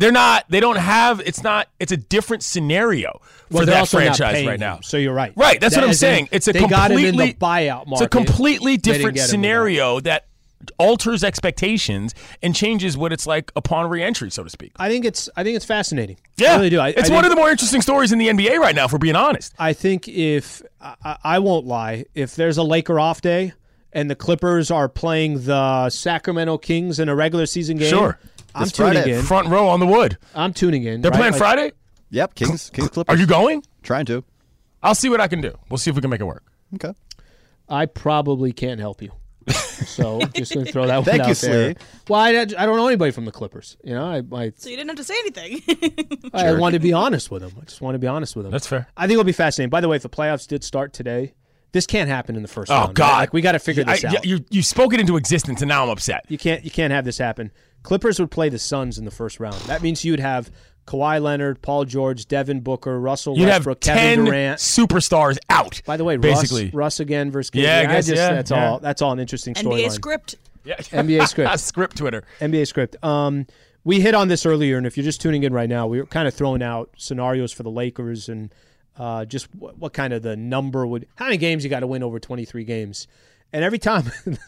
a different scenario for that franchise right now. So you're right. Right, that's what I'm saying. They got him in the buyout market. It's a completely different scenario that alters expectations and changes what it's like upon re-entry, so to speak. I think it's fascinating. Yeah, I really do. It's one of the more interesting stories in the NBA right now, if we're being honest. I think if I won't lie, if there's a Laker off day and the Clippers are playing the Sacramento Kings in a regular season game, sure, I'm tuning in. Front row on the wood. I'm tuning in. They're playing Friday? Yep, Kings Clippers. Are you going? Trying to. I'll see what I can do. We'll see if we can make it work. Okay. I probably can't help you. So just going to throw that one Thank out you, there. Slee. Well, I don't know anybody from the Clippers. You know, so you didn't have to say anything. I wanted to be honest with them. I just want to be honest with them. That's fair. I think it'll be fascinating. By the way, if the playoffs did start today, this can't happen in the first round. Oh God! Right? Like, we got to figure this out. You spoke it into existence, and now I'm upset. You can't have this happen. Clippers would play the Suns in the first round. That means you'd have Kawhi Leonard, Paul George, Devin Booker, Russell Westbrook, Kevin Durant, superstars out. By the way, basically Russ again versus KD. Yeah, I guess, that's all an interesting storyline. NBA script. Yeah. NBA script. Script Twitter. NBA script. We hit on this earlier, and if you're just tuning in right now, we were kind of throwing out scenarios for the Lakers and just what kind of the number would, how many games you got to win over 23 games. And every time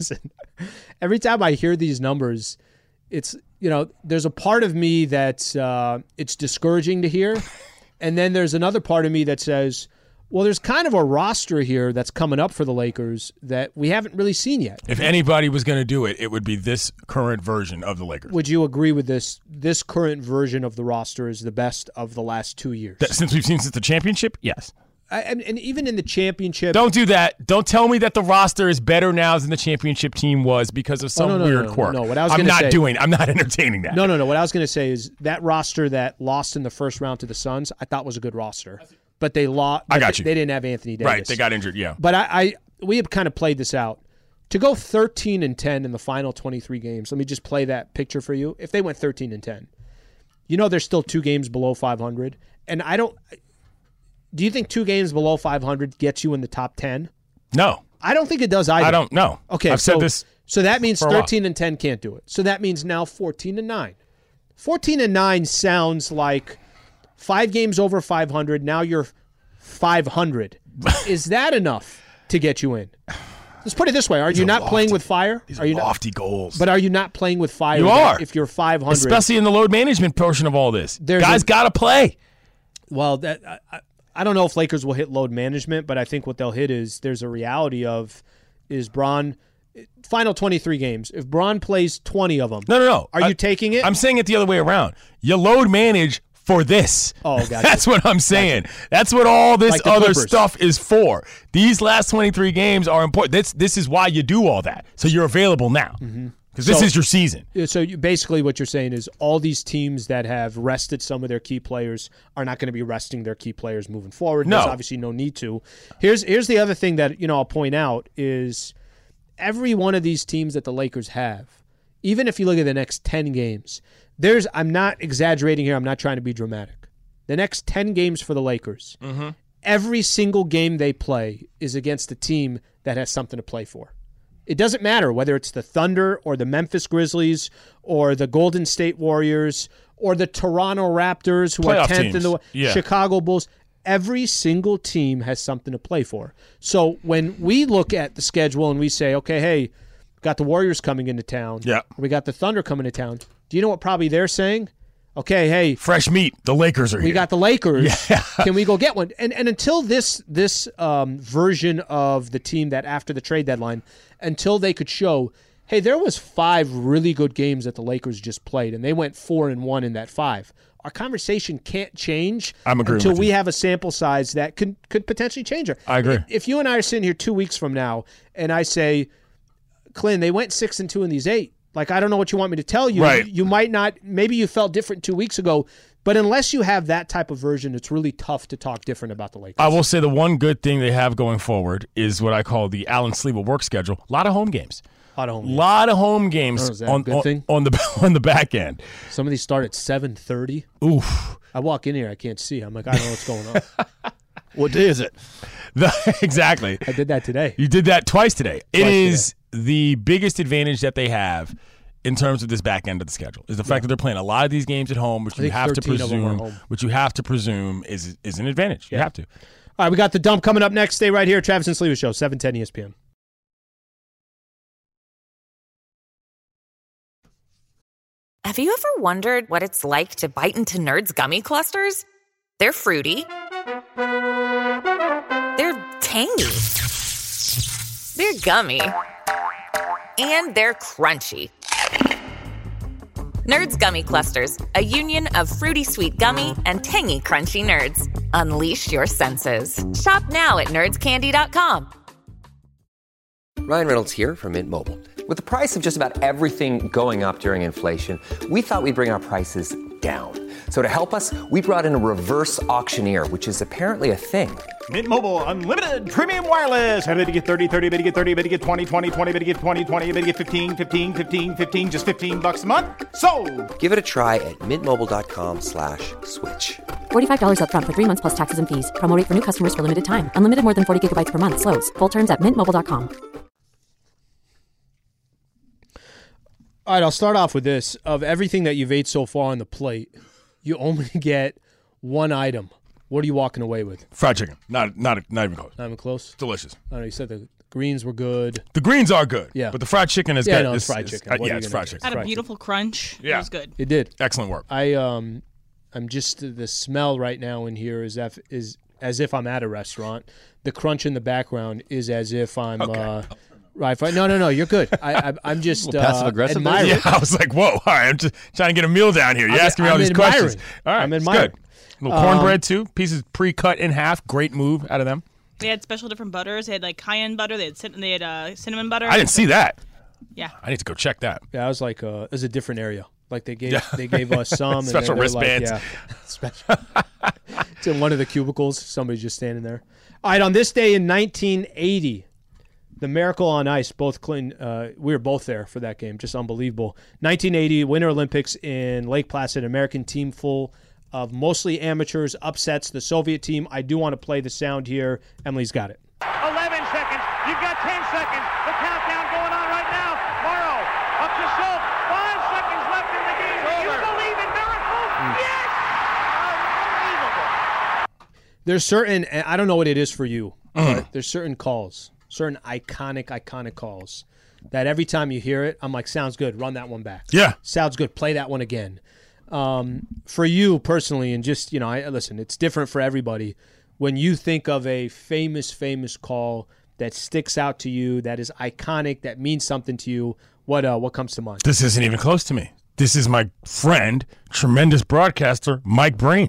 I hear these numbers, it's, there's a part of me that's it's discouraging to hear. And then there's another part of me that says, well, there's kind of a roster here that's coming up for the Lakers that we haven't really seen yet. If anybody was going to do it, it would be this current version of the Lakers. Would you agree with this? This current version of the roster is the best of the last 2 years. Since the championship? Yes. And even in the championship. Don't do that. Don't tell me that the roster is better now than the championship team was because of some weird quirk. No, what I was going to say. I'm not entertaining that. No. What I was going to say is that roster that lost in the first round to the Suns, I thought was a good roster. But they lost. I got you. They didn't have Anthony Davis. Right, they got injured, yeah. But we have kind of played this out. To go 13-10 in the final 23 games, let me just play that picture for you. If they went 13-10, they're still 2 games below 500. And do you think 2 games below 500 gets you in the top 10? No. I don't think it does either. I don't know. Okay, I've said this. So that means 13-10 can't do it. So that means now 14-9. 14-9 sounds like 5 games over 500. Now you're 500. Is that enough to get you in? Let's put it this way: Are you not playing with fire? These are lofty goals. But are you not playing with fire? You are. If you're 500, especially in the load management portion of all this. Guys got to play. Well, I don't know if Lakers will hit load management, but I think what they'll hit is there's a reality of Bron. Final 23 games. If Bron plays 20 of them, no. Are you taking it? I'm saying it the other way around. You load manage for this. Oh, gotcha. That's what I'm saying. Gotcha. That's what all this other stuff is for. These last 23 games are important. This is why you do all that. So you're available now. Because this is your season. So basically what you're saying is all these teams that have rested some of their key players are not going to be resting their key players moving forward. No. There's obviously no need to. Here's the other thing that I'll point out is every one of these teams that the Lakers have, even if you look at the next 10 games, I'm not exaggerating here. I'm not trying to be dramatic. The next 10 games for the Lakers, every single game they play is against a team that has something to play for. It doesn't matter whether it's the Thunder or the Memphis Grizzlies or the Golden State Warriors or the Toronto Raptors, who are 10th in the Chicago Bulls. Every single team has something to play for. So when we look at the schedule and we say, okay, hey, we got the Warriors coming into town. Yeah. We got the Thunder coming to town. Do you know what probably they're saying? Okay, hey. Fresh meat. The Lakers are here. We got the Lakers. Yeah. Can we go get one? And until this version of the team that after the trade deadline, until they could show, hey, there was 5 really good games that the Lakers just played, and they went 4-1 in that 5. Our conversation can't change until we have a sample size that could potentially change it. I agree. If you and I are sitting here 2 weeks from now, and I say, Clint, they went 6-2 in these 8. Like, I don't know what you want me to tell you. Right. You might not. Maybe you felt different 2 weeks ago. But unless you have that type of version, it's really tough to talk different about the Lakers. I will say the one good thing they have going forward is what I call the Alan Sleva work schedule. A lot of home games. A lot of home games is that a good thing? on the back end. Some of these start at 7:30. Oof. I walk in here, I can't see. I'm like, I don't know what's going on. What day is it? Exactly. I did that today. You did that twice today. It is the biggest advantage that they have in terms of this back end of the schedule is the fact that they're playing a lot of these games at home, which you have to presume is an advantage. Yeah. You have to. All right, we got the dump coming up next. Stay right here. Travis and Sliwa Show, 710 ESPN. Have you ever wondered what it's like to bite into Nerds gummy clusters? They're fruity. They're tangy. They're gummy. And they're crunchy. Nerds Gummy Clusters, a union of fruity sweet gummy and tangy crunchy nerds. Unleash your senses. Shop now at nerdscandy.com. Ryan Reynolds here from Mint Mobile. With the price of just about everything going up during inflation, we thought we'd bring our prices down. So to help us, we brought in a reverse auctioneer, which is apparently a thing. Mint Mobile Unlimited Premium Wireless. How to get 30, 30, bit to get 30, bit to get 20, 20, 20, bit to get 20, 20, bit to get 15, 15, 15, 15, just $15 a month? Sold! Give it a try at mintmobile.com/switch. $45 up front for 3 months plus taxes and fees. Promo rate for new customers for limited time. Unlimited more than 40 gigabytes per month. Slows full terms at mintmobile.com. All right, I'll start off with this. Of everything that you've ate so far on the plate, you only get one item. What are you walking away with? Fried chicken. Not even close. Not even close? Delicious. I don't know, you said the greens were good. The greens are good. Yeah. But the fried chicken is good. No, it's fried chicken. It's fried chicken. Had a beautiful crunch. Yeah. It was good. It did. Excellent work. I'm just, the smell right now in here is as if I'm at a restaurant. The crunch in the background is as if I'm right. No, you're good. I'm just passive aggressive. admiring. Yeah, I was like, whoa, all right, I'm just trying to get a meal down here. You're asking me all these questions. All right, I'm it's admiring. good. A little cornbread too. Pieces pre-cut in half. Great move out of them. They had special different butters. They had like cayenne butter. They had cinnamon butter. I didn't see that. Yeah. I need to go check that. Yeah, I was like, it was a different area. Like they gave us some special and wristbands. Like, special. It's in one of the cubicles. Somebody's just standing there. All right, on this day in 1980, the Miracle on Ice. Both Clinton, we were both there for that game. Just unbelievable. 1980 Winter Olympics in Lake Placid. American team full of mostly amateurs upsets the Soviet team. I do want to play the sound here. Emily's got it. 11 seconds. You've got 10 seconds. The countdown going on right now. Morrow up to Schultz. 5 seconds left in the game. Do you believe in miracles? Yes! Unbelievable. There's certain, I don't know what it is for you, but there's certain calls, certain iconic calls that every time you hear it, I'm like, sounds good. Run that one back. Yeah. Sounds good. Play that one again. For you personally, and just, listen, it's different for everybody. When you think of a famous call that sticks out to you, that is iconic, that means something to you, what comes to mind? This isn't even close to me. This is my friend, tremendous broadcaster, Mike Breen.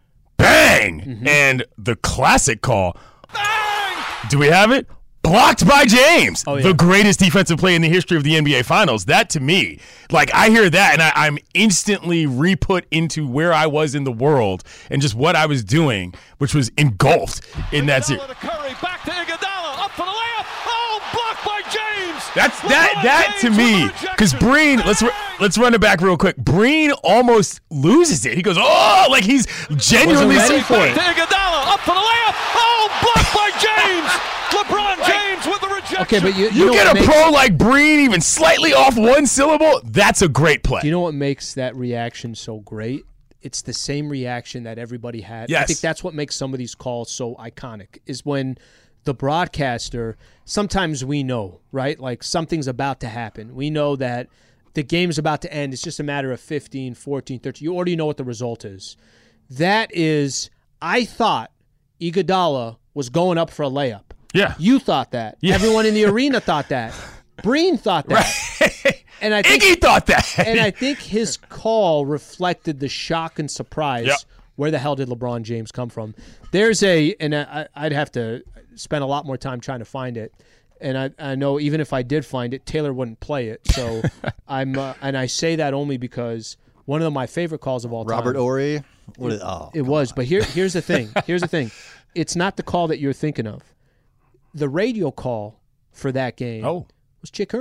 Bang! Mm-hmm. And the classic call. Bang! Do we have it? Blocked by James. Oh, yeah. The greatest defensive play in the history of the NBA Finals. That, to me, like, I hear that, and I'm instantly re-put into where I was in the world and just what I was doing, which was engulfed in that series. Curry, back to Iguodala, up for the layup. Oh, blocked by James. That to me, because Breen, let's run it back real quick. Breen almost loses it. He goes, oh, like he's genuinely ready for it. To Iguodala, up for the layup. Oh, blocked by James. LeBron James with the rejection. Okay, but you get a pro like Breen even slightly off one syllable, that's a great play. Do you know what makes that reaction so great? It's the same reaction that everybody had. Yes. I think that's what makes some of these calls so iconic, is when the broadcaster, sometimes we know, right? Like something's about to happen. We know that the game's about to end. It's just a matter of 15, 14, 13. You already know what the result is. That is, I thought Iguodala was going up for a layup. Yeah. You thought that. Yeah. Everyone in the arena thought that. Breen thought that. Right. And I think, Iggy thought that. And I think his call reflected the shock and surprise. Yep. Where the hell did LeBron James come from? There's I'd have to spend a lot more time trying to find it. And I know even if I did find it, Taylor wouldn't play it. So and I say that only because one of my favorite calls of all time. Robert Horry. It was. But here's the thing. Here's the thing. It's not the call that you're thinking of. The radio call for that game was Chick Hearn. It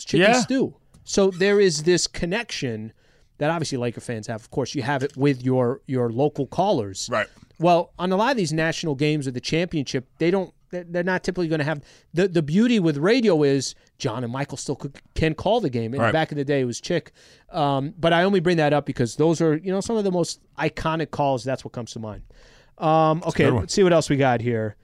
was chicken stew. So there is this connection that obviously Laker fans have. Of course, you have it with your local callers. Right. Well, on a lot of these national games or the championship, they're not typically going to have the beauty with radio is John and Michael still can call the game. And back in the day, it was Chick. But I only bring that up because those are some of the most iconic calls. That's what comes to mind. Okay, let's see what else we got here.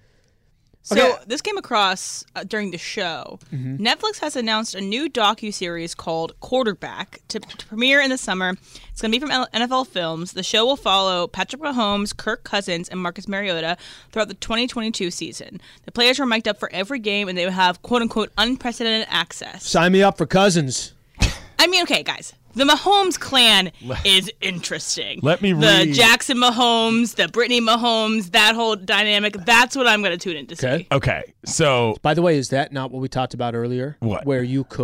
So this came across during the show. Mm-hmm. Netflix has announced a new docuseries called Quarterback to premiere in the summer. It's going to be from NFL Films. The show will follow Patrick Mahomes, Kirk Cousins, and Marcus Mariota throughout the 2022 season. The players are mic'd up for every game, and they will have quote-unquote unprecedented access. Sign me up for Cousins. I mean, okay, guys. The Mahomes clan is interesting. Let me read. The Jackson Mahomes, the Brittany Mahomes, that whole dynamic. That's what I'm going to tune in to see. Okay. So, by the way, is that not what we talked about earlier? What? Where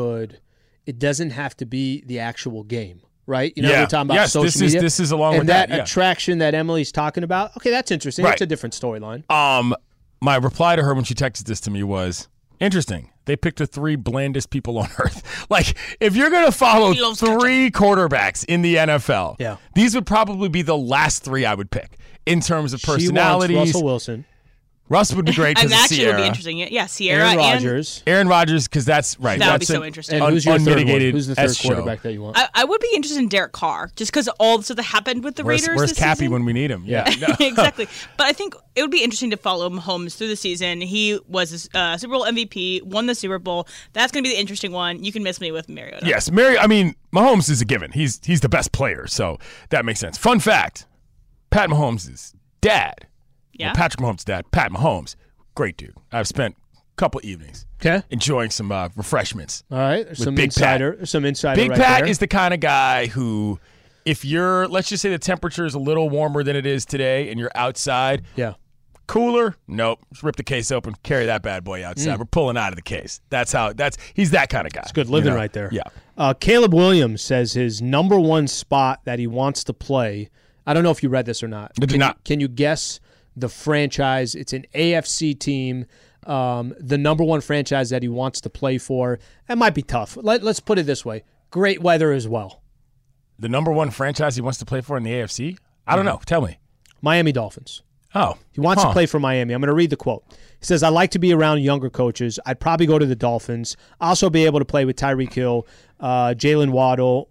it doesn't have to be the actual game, right? We're talking about social media. This is along and with that attraction that Emily's talking about. Okay, that's interesting. It's a different storyline. My reply to her when she texted this to me was, interesting. They picked the 3 blandest people on earth. Like, if you're going to follow 3 quarterbacks in the NFL, these would probably be the last 3 I would pick in terms of personalities. She wants Russell Wilson. Russ would be great because of Sierra. Actually would be interesting. Yeah, Sierra Aaron Rodgers, because that's right. That would be so interesting. And who's your third one? Who's the third quarterback that you want? I would be interested in Derek Carr, just because all the stuff that happened with the Raiders Where's this Cappy season? when we need him? Yeah. Exactly. But I think it would be interesting to follow Mahomes through the season. He was a Super Bowl MVP, won the Super Bowl. That's going to be the interesting one. You can miss me with Mariota. Yes, Mahomes is a given. He's the best player, so that makes sense. Fun fact, Pat Mahomes' dad, Patrick Mahomes' dad, Pat Mahomes, great dude. I've spent a couple evenings enjoying some refreshments. All right. There's some insider Big right Pat there. is the kind of guy who, if let's just say the temperature is a little warmer than it is today and you're outside. Yeah. Cooler? Nope. Just rip the case open, carry that bad boy outside. We're pulling out of the case. He's that kind of guy. It's good living right there. Yeah. Caleb Williams says his number one spot that he wants to play. I don't know if you read this or not. I did not. Can you guess the franchise? It's an AFC team. The number one franchise that he wants to play for. That might be tough. Let's put it this way. Great weather as well. The number one franchise he wants to play for in the AFC? I don't know. Tell me. Miami Dolphins. Oh. He wants to play for Miami. I'm going to read the quote. He says, I like to be around younger coaches. I'd probably go to the Dolphins. Also be able to play with Tyreek Hill, Jalen Waddle,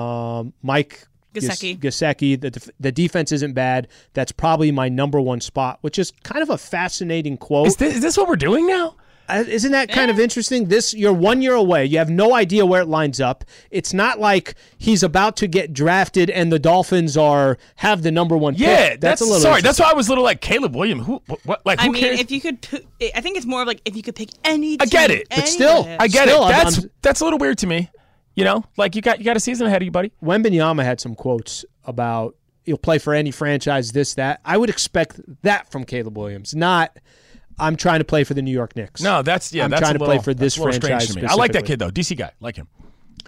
Mike Gesicki. The defense isn't bad. That's probably my number one spot, which is kind of a fascinating quote. Is this what we're doing now? Isn't that kind of interesting? You're 1 year away. You have no idea where it lines up. It's not like he's about to get drafted and the Dolphins have the number one pick. Yeah, that's a little. Sorry, that's why I was a little like Caleb Williams. Who cares? If you could, I think it's more of like if you could pick any. I get it, but still, I get it. That's a little weird to me. Like you got a season ahead of you, buddy. Wembanyama had some quotes about he'll play for any franchise, this, that. I would expect that from Caleb Williams, not I'm trying to play for the New York Knicks. No, I'm trying to play for this franchise. I like that kid though, DC guy, like him.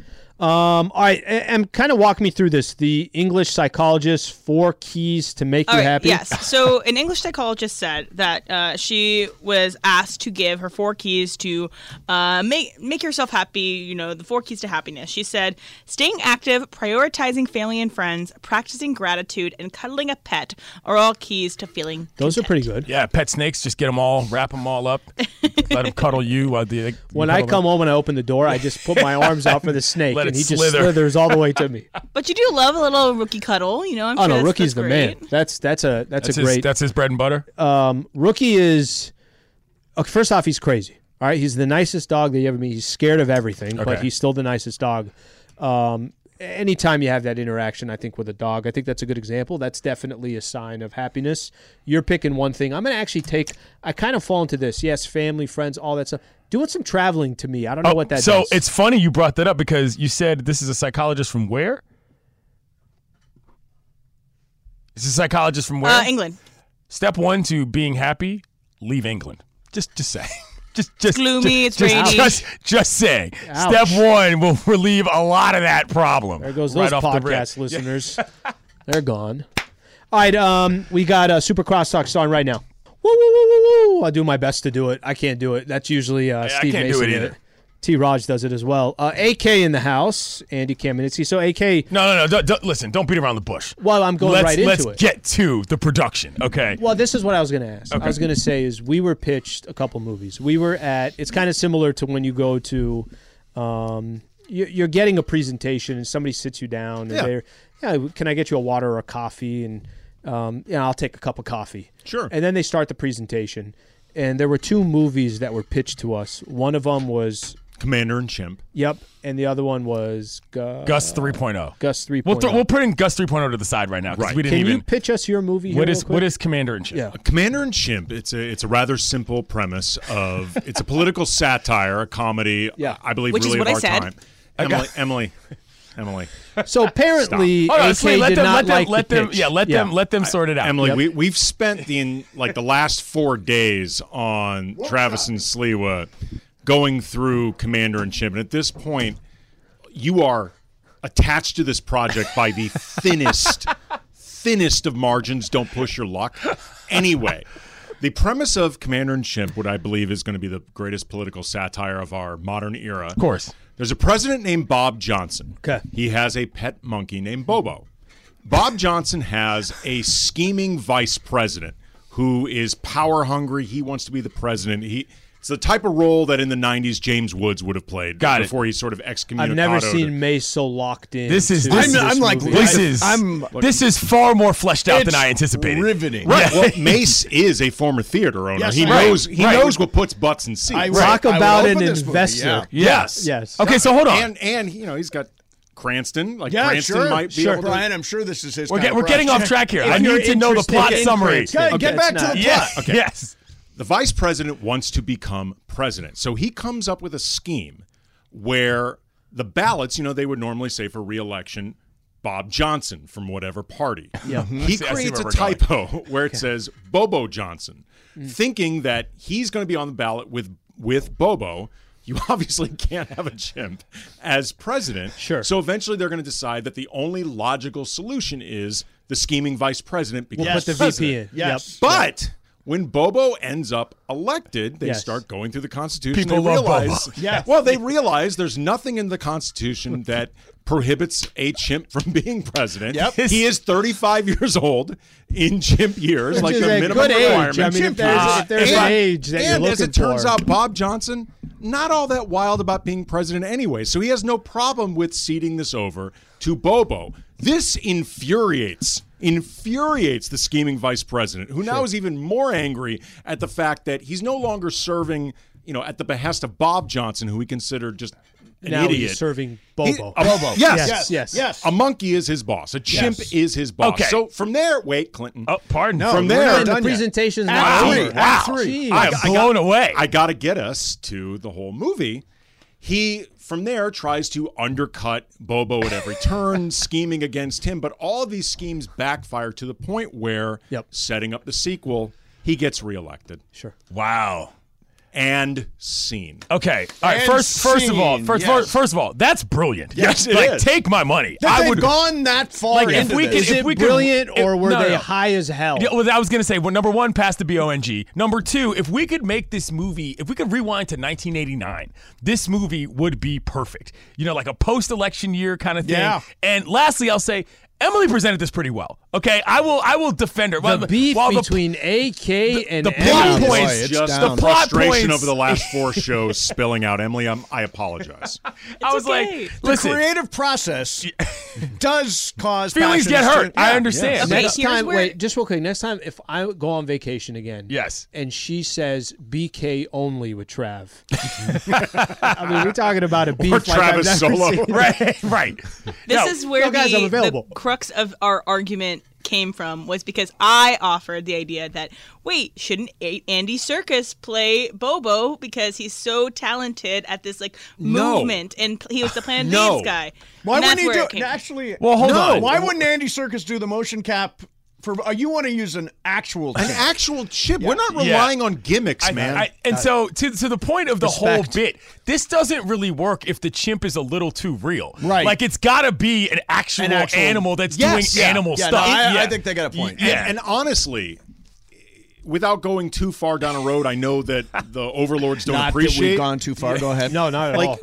All right, and kind of walk me through this. The English psychologist, 4 keys to make you happy. Yes. So an English psychologist said that she was asked to give her 4 keys to make yourself happy, the 4 keys to happiness. She said, staying active, prioritizing family and friends, practicing gratitude, and cuddling a pet are all keys to feeling Those content. are pretty good. Yeah, pet snakes, just get them all, wrap them all up, let them cuddle you. When I come home and I open the door, I just put my arms out for the snake. And he just slithers all the way to me. But you do love a little rookie cuddle, I'm sure Rookie's that's the great. man. That's great. That's his bread and butter. Rookie is first off, he's crazy. All right, he's the nicest dog that you ever meet. He's scared of everything, but he's still the nicest dog. Anytime you have that interaction, I think with a dog, I think that's a good example. That's definitely a sign of happiness. You're picking one thing. I'm going to actually I kind of fall into this. Yes, family, friends, all that stuff. Doing some traveling to me. I don't know what that does. So it's funny you brought that up because you said this is a psychologist from where? Is a psychologist from where? England. Step 1 to being happy, leave England. Just say. Just gloomy, it's rainy. Just saying. Ouch. Step 1 will relieve a lot of that problem. There goes right those off podcast listeners. They're gone. All right, we got Super Crosstalk starting right now. Woo, woo, woo, woo, woo. I'll do my best to do it. I can't do it. That's usually Steve Mason. I can't do it either. T. Raj does it as well. AK in the house, Andy Kamenetsky. So AK. No. Listen, don't beat around the bush. Well, I'm going right into it. Let's get to the production, okay? Well, this is what I was going to ask. Okay. I was going to say is we were pitched a couple movies. We were at. It's kind of similar to when you go to. You're getting a presentation and somebody sits you down and they're, can I get you a water or a coffee? And I'll take a cup of coffee. Sure. And then they start the presentation. And there were 2 movies that were pitched to us. One of them was Commander and Chimp. Yep. And the other one was Gus 3.0. Gus 3.0. We'll put in Gus 3.0 to the side right now because we didn't Can you pitch us your movie? What is Commander and Chimp? Yeah. Commander and Chimp. It's a rather simple premise of it's a political satire, a comedy. Yeah. I believe Which really is what of I our said. time. Emily. So apparently, Honestly, AK let did them not like let the them pitch. yeah let them sort it out. Emily, we've spent the last 4 days on Travis and Sliwa going through Commander and Chimp, and at this point, you are attached to this project by the thinnest of margins. Don't push your luck. Anyway, the premise of Commander and Chimp, what I believe is going to be the greatest political satire of our modern era. Of course. There's a president named Bob Johnson. Okay. He has a pet monkey named Bobo. Bob Johnson has a scheming vice president who is power hungry. He wants to be the president. It's the type of role that in the 90s James Woods would have played before he sort of excommunicated. I've never seen Mace so locked in. This is far more fleshed out than I anticipated. Riveting. Right. Well, Mace is a former theater owner. Yes, he knows what puts butts in seats. Talk about an investor. Yes. Okay, so hold on. And he's got Cranston. Cranston might be able to. Brian, I'm sure this is his. We're getting off track here. I need to know the plot summary. Get back to the plot. Okay. Yes. The vice president wants to become president. So he comes up with a scheme where the ballots, they would normally say for re-election, Bob Johnson from whatever party. Yeah. He creates a typo where it says Bobo Johnson, thinking that he's going to be on the ballot with Bobo. You obviously can't have a chimp as president. Sure. So eventually they're going to decide that the only logical solution is the scheming vice president becoming We'll put the president. VP in. Yes. But when Bobo ends up elected, they start going through the Constitution. People they love realize, Bobo. Yeah. Well, they realize there's nothing in the Constitution that prohibits a chimp from being president. Yep. He is 35 years old in chimp years, Which like is the a minimum good age. requirement. I mean, if there's an age that you're and as looking it turns for. out, Bob Johnson, not all that wild about being president anyway, so he has no problem with ceding this over to Bobo. This infuriates the scheming vice president, who now is even more angry at the fact that he's no longer serving, at the behest of Bob Johnson, who he considered just an now idiot. He's serving Bobo. Bobo. Yes. A monkey is his boss. A chimp is his boss. Okay. So from there, wait, Clinton. Oh, pardon. From there, the presentation's not Act over. three. Act three. I am blown away. I got to get us to the whole movie. He, from there, tries to undercut Bobo at every turn, scheming against him. But all of these schemes backfire to the point where, setting up the sequel, he gets reelected. Sure. Wow. And scene. Okay. All right. First of all, that's brilliant. Yes, it like, is. take my money. I would gone that far. Like, into Is it brilliant or were they high as hell? Yeah, well, I was going to say, well, number one, past the BONG. Number two, if we could make this movie, if we could rewind to 1989, this movie would be perfect. Like a post-election year kind of thing. Yeah. And lastly, I'll say, Emily presented this pretty well. Okay, I will defend her. The beef between AK and the plot Emily. points, Just the the plot frustration points over the last 4 shows spilling out. Emily, I apologize. I was okay. like, The listen, creative process does cause feelings get passions hurt. to- I Yeah. understand. Okay, Next here's time, where- wait, just real quick. Next time, if I go on vacation again, Yes. and she says BK only with Trav, I mean, we're talking about a beef Or like I've Travis never Solo. seen. right. This No, is where no, guys, I'm available. the crux of our argument came from, was because I offered the idea that, wait, shouldn't Andy Serkis play Bobo because he's so talented at this movement, and he was the Planet of the Apes guy. Why And wouldn't that's he where do it came. actually? Well, hold on. Why wouldn't Andy Serkis do the motion cap for? You want to use an actual An chimp. actual chip. We're not relying on gimmicks, man. So to the point of the whole Respect. bit, this doesn't really work if the chimp is a little too real. Right. Like, it's got to be an actual animal that's Yes. doing Yeah. animal Yeah, stuff. no, I think they got a point. And honestly, without going too far down a road, I know that the overlords don't not appreciate. That we've gone too far. Go ahead. No, not at all.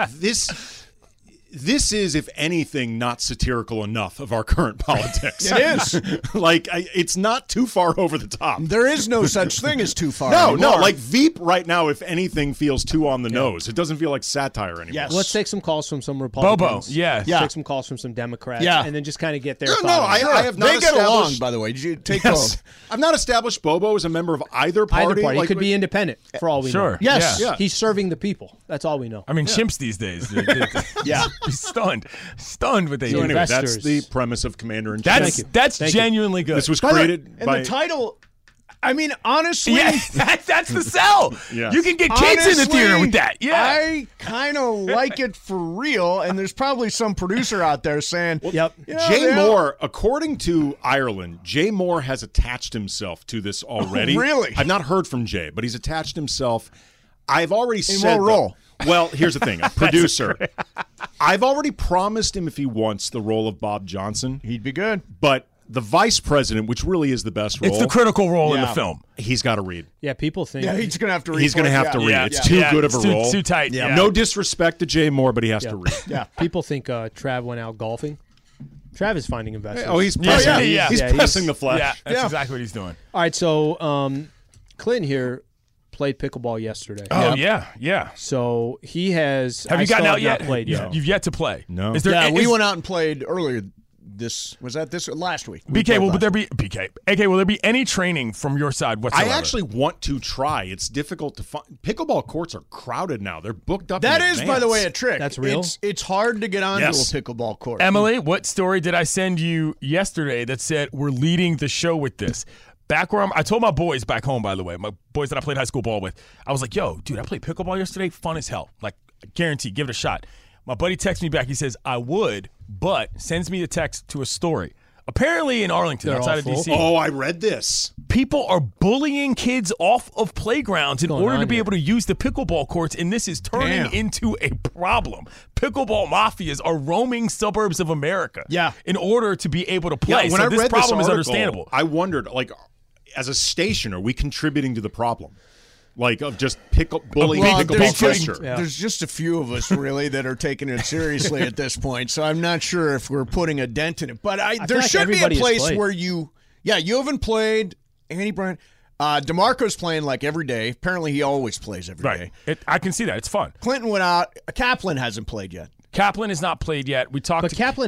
This is, if anything, not satirical enough of our current politics. It is. It's not too far over the top. There is no such thing as too far No, anymore. like Veep right now, if anything, feels too on the nose. It doesn't feel like satire anymore. Yes. Let's take some calls from some Republicans. Bobo, yeah. Let's take some calls from some Democrats. Yeah. And then just kind of get their No, thought on it. I have not They get along, established- by the way. Did you take Yes. both? I've not established Bobo as a member of either party. Either party. Like, He could be independent, for all we know. Sure. Yes. Yeah. He's serving the people. That's all we know. I mean, chimps these days. Yeah. He's stunned what they So do. anyway, that's investors. the premise of Commander in Chief. That's Thank you. that's Thank you. genuinely good. This was By the way, created and by the title. I mean, honestly, yeah, that's the sell. Yes. You can get kids in the theater honestly, with that. Yeah. I kind of like it for real, and there's probably some producer out there saying, Yep. Yeah, Jay yeah. Moore, according to Ireland, Jay Moore has attached himself to this already. really? I've not heard from Jay, but he's attached himself. I've already said what role? Well, here's the thing, a producer. I've already promised him if he wants the role of Bob Johnson, he'd be good. but the vice president, which really is the best role, It's the critical role in the Yeah. film. he's got to read. Yeah, people think. Yeah, he's going to have to read. He's going to have to read. Yeah. It's too good of a It's too- role. too tight. Yeah. No disrespect to Jay Moore, but he has to read. Yeah. People think Trav went out golfing. Trav is finding investors. Oh, he's Yeah, pressing, yeah. He's Yeah, pressing the flesh. Yeah, that's Yeah. exactly what he's doing. All right, so Clinton here played pickleball yesterday. Oh, yeah. So he has. Have you gotten still out yet? Not played yet. You've yet to play. No. Is there, Yeah, we is- went out and played earlier. Last week? We BK, played will last there be BK? AK, will there be any training from your side whatsoever? I actually want to try. It's difficult to find. Pickleball courts are crowded now. They're booked up. That in is, by advance. the way, a trick. That's real? It's hard to get onto Yes. a pickleball court. Emily, what story did I send you yesterday that said we're leading the show with this? Back where I told my boys back home, by the way, my boys that I played high school ball with, I was like, yo, dude, I played pickleball yesterday. Fun as hell. Like, guarantee, give it a shot. My buddy texts me back. He says, I would, but sends me the text to a story. Apparently in Arlington, They're outside of all D.C. Oh, I read this. People are bullying kids off of playgrounds in going order to on be here? able to use the pickleball courts, and this is turning Damn. into a problem. Pickleball mafias are roaming suburbs of America in order to be able to play. Yeah, when so I this read problem this is article, understandable. I wondered, like, as a station, are we contributing to the problem? Like, of just bullying pickleball culture? There's just a few of us, really, that are taking it seriously at this point, so I'm not sure if we're putting a dent in it. But there like should be a everybody has place played. where you haven't played. Andy Bryant. DeMarco's playing like every day. Apparently, he always plays every day. I can see that. It's fun. Clinton went out. Kaplan hasn't played yet. Kaplan has not played yet. We talked. But to Kaplan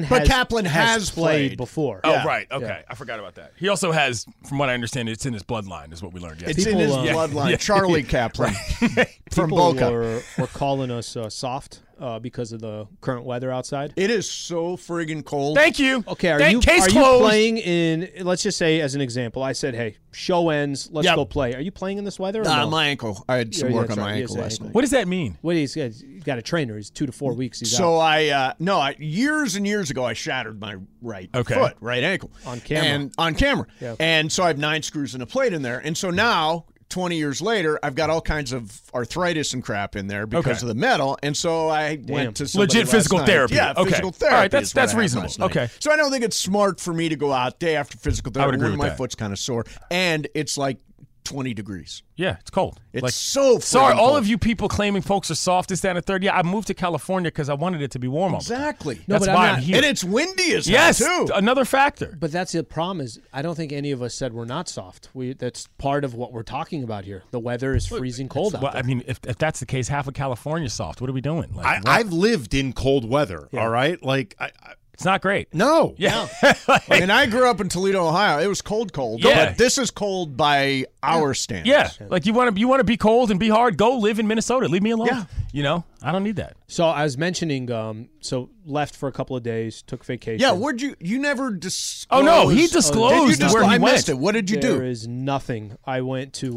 has played before. Oh, Yeah. right. Okay. I forgot about that. He also has, from what I understand, it's in his bloodline, is what we learned yesterday. It's in his People, bloodline. yeah. Charlie Kaplan from People Boca. were calling us soft because of the current weather outside. It is so friggin' cold. Thank you. Okay, are you Case are closed. you playing in? Let's just say, as an example, I said, "Hey, show ends. Let's Yep. go play." Are you playing in this weather? Or no? My ankle. I had some Yeah, work that's on my right. ankle Yes, last ankle. night. What does that mean? What he's got a trainer. He's 2 to 4 weeks. He's So out. years and years ago, I shattered my right Okay. foot, right ankle. On camera. And on camera. Yeah. And so I have 9 screws and a plate in there. And so now, 20 years later, I've got all kinds of arthritis and crap in there because Okay. of the metal. And so I went to somebody Legit last physical night. therapy. Yeah, Okay. physical All therapy. right, that's is what I had reasonable. last night. Okay. So I don't think it's smart for me to go out day after physical therapy would agree when with my that. foot's kind of sore. And it's like 20 degrees. Yeah, it's cold. It's so sorry, friggin' all cold. of you people claiming folks are soft, this, that, and the third. Yeah, I moved to California because I wanted it to be warm. Exactly. No, That's but I'm why not- I'm here. And it's windy as hell, yes, too. another factor. But that's the problem. Is I don't think any of us said we're not soft. That's part of what we're talking about here. The weather is freezing cold out Well, there. I mean, if that's the case, half of California's soft. What are we doing? Like, what? I've lived in cold weather. All right, like it's not great. no, Yeah. And I grew up in Toledo, Ohio. It was cold, Yeah. but this is cold by our standards. Yeah, like you want to be cold and be hard. Go live in Minnesota. Leave me alone. Yeah. You know, I don't need that. So I was mentioning. So left for a couple of days. Took vacation. Yeah, where'd you never disclosed? Oh no, he Did you disclosed where he I went. missed it. What did you There do? is nothing. I went to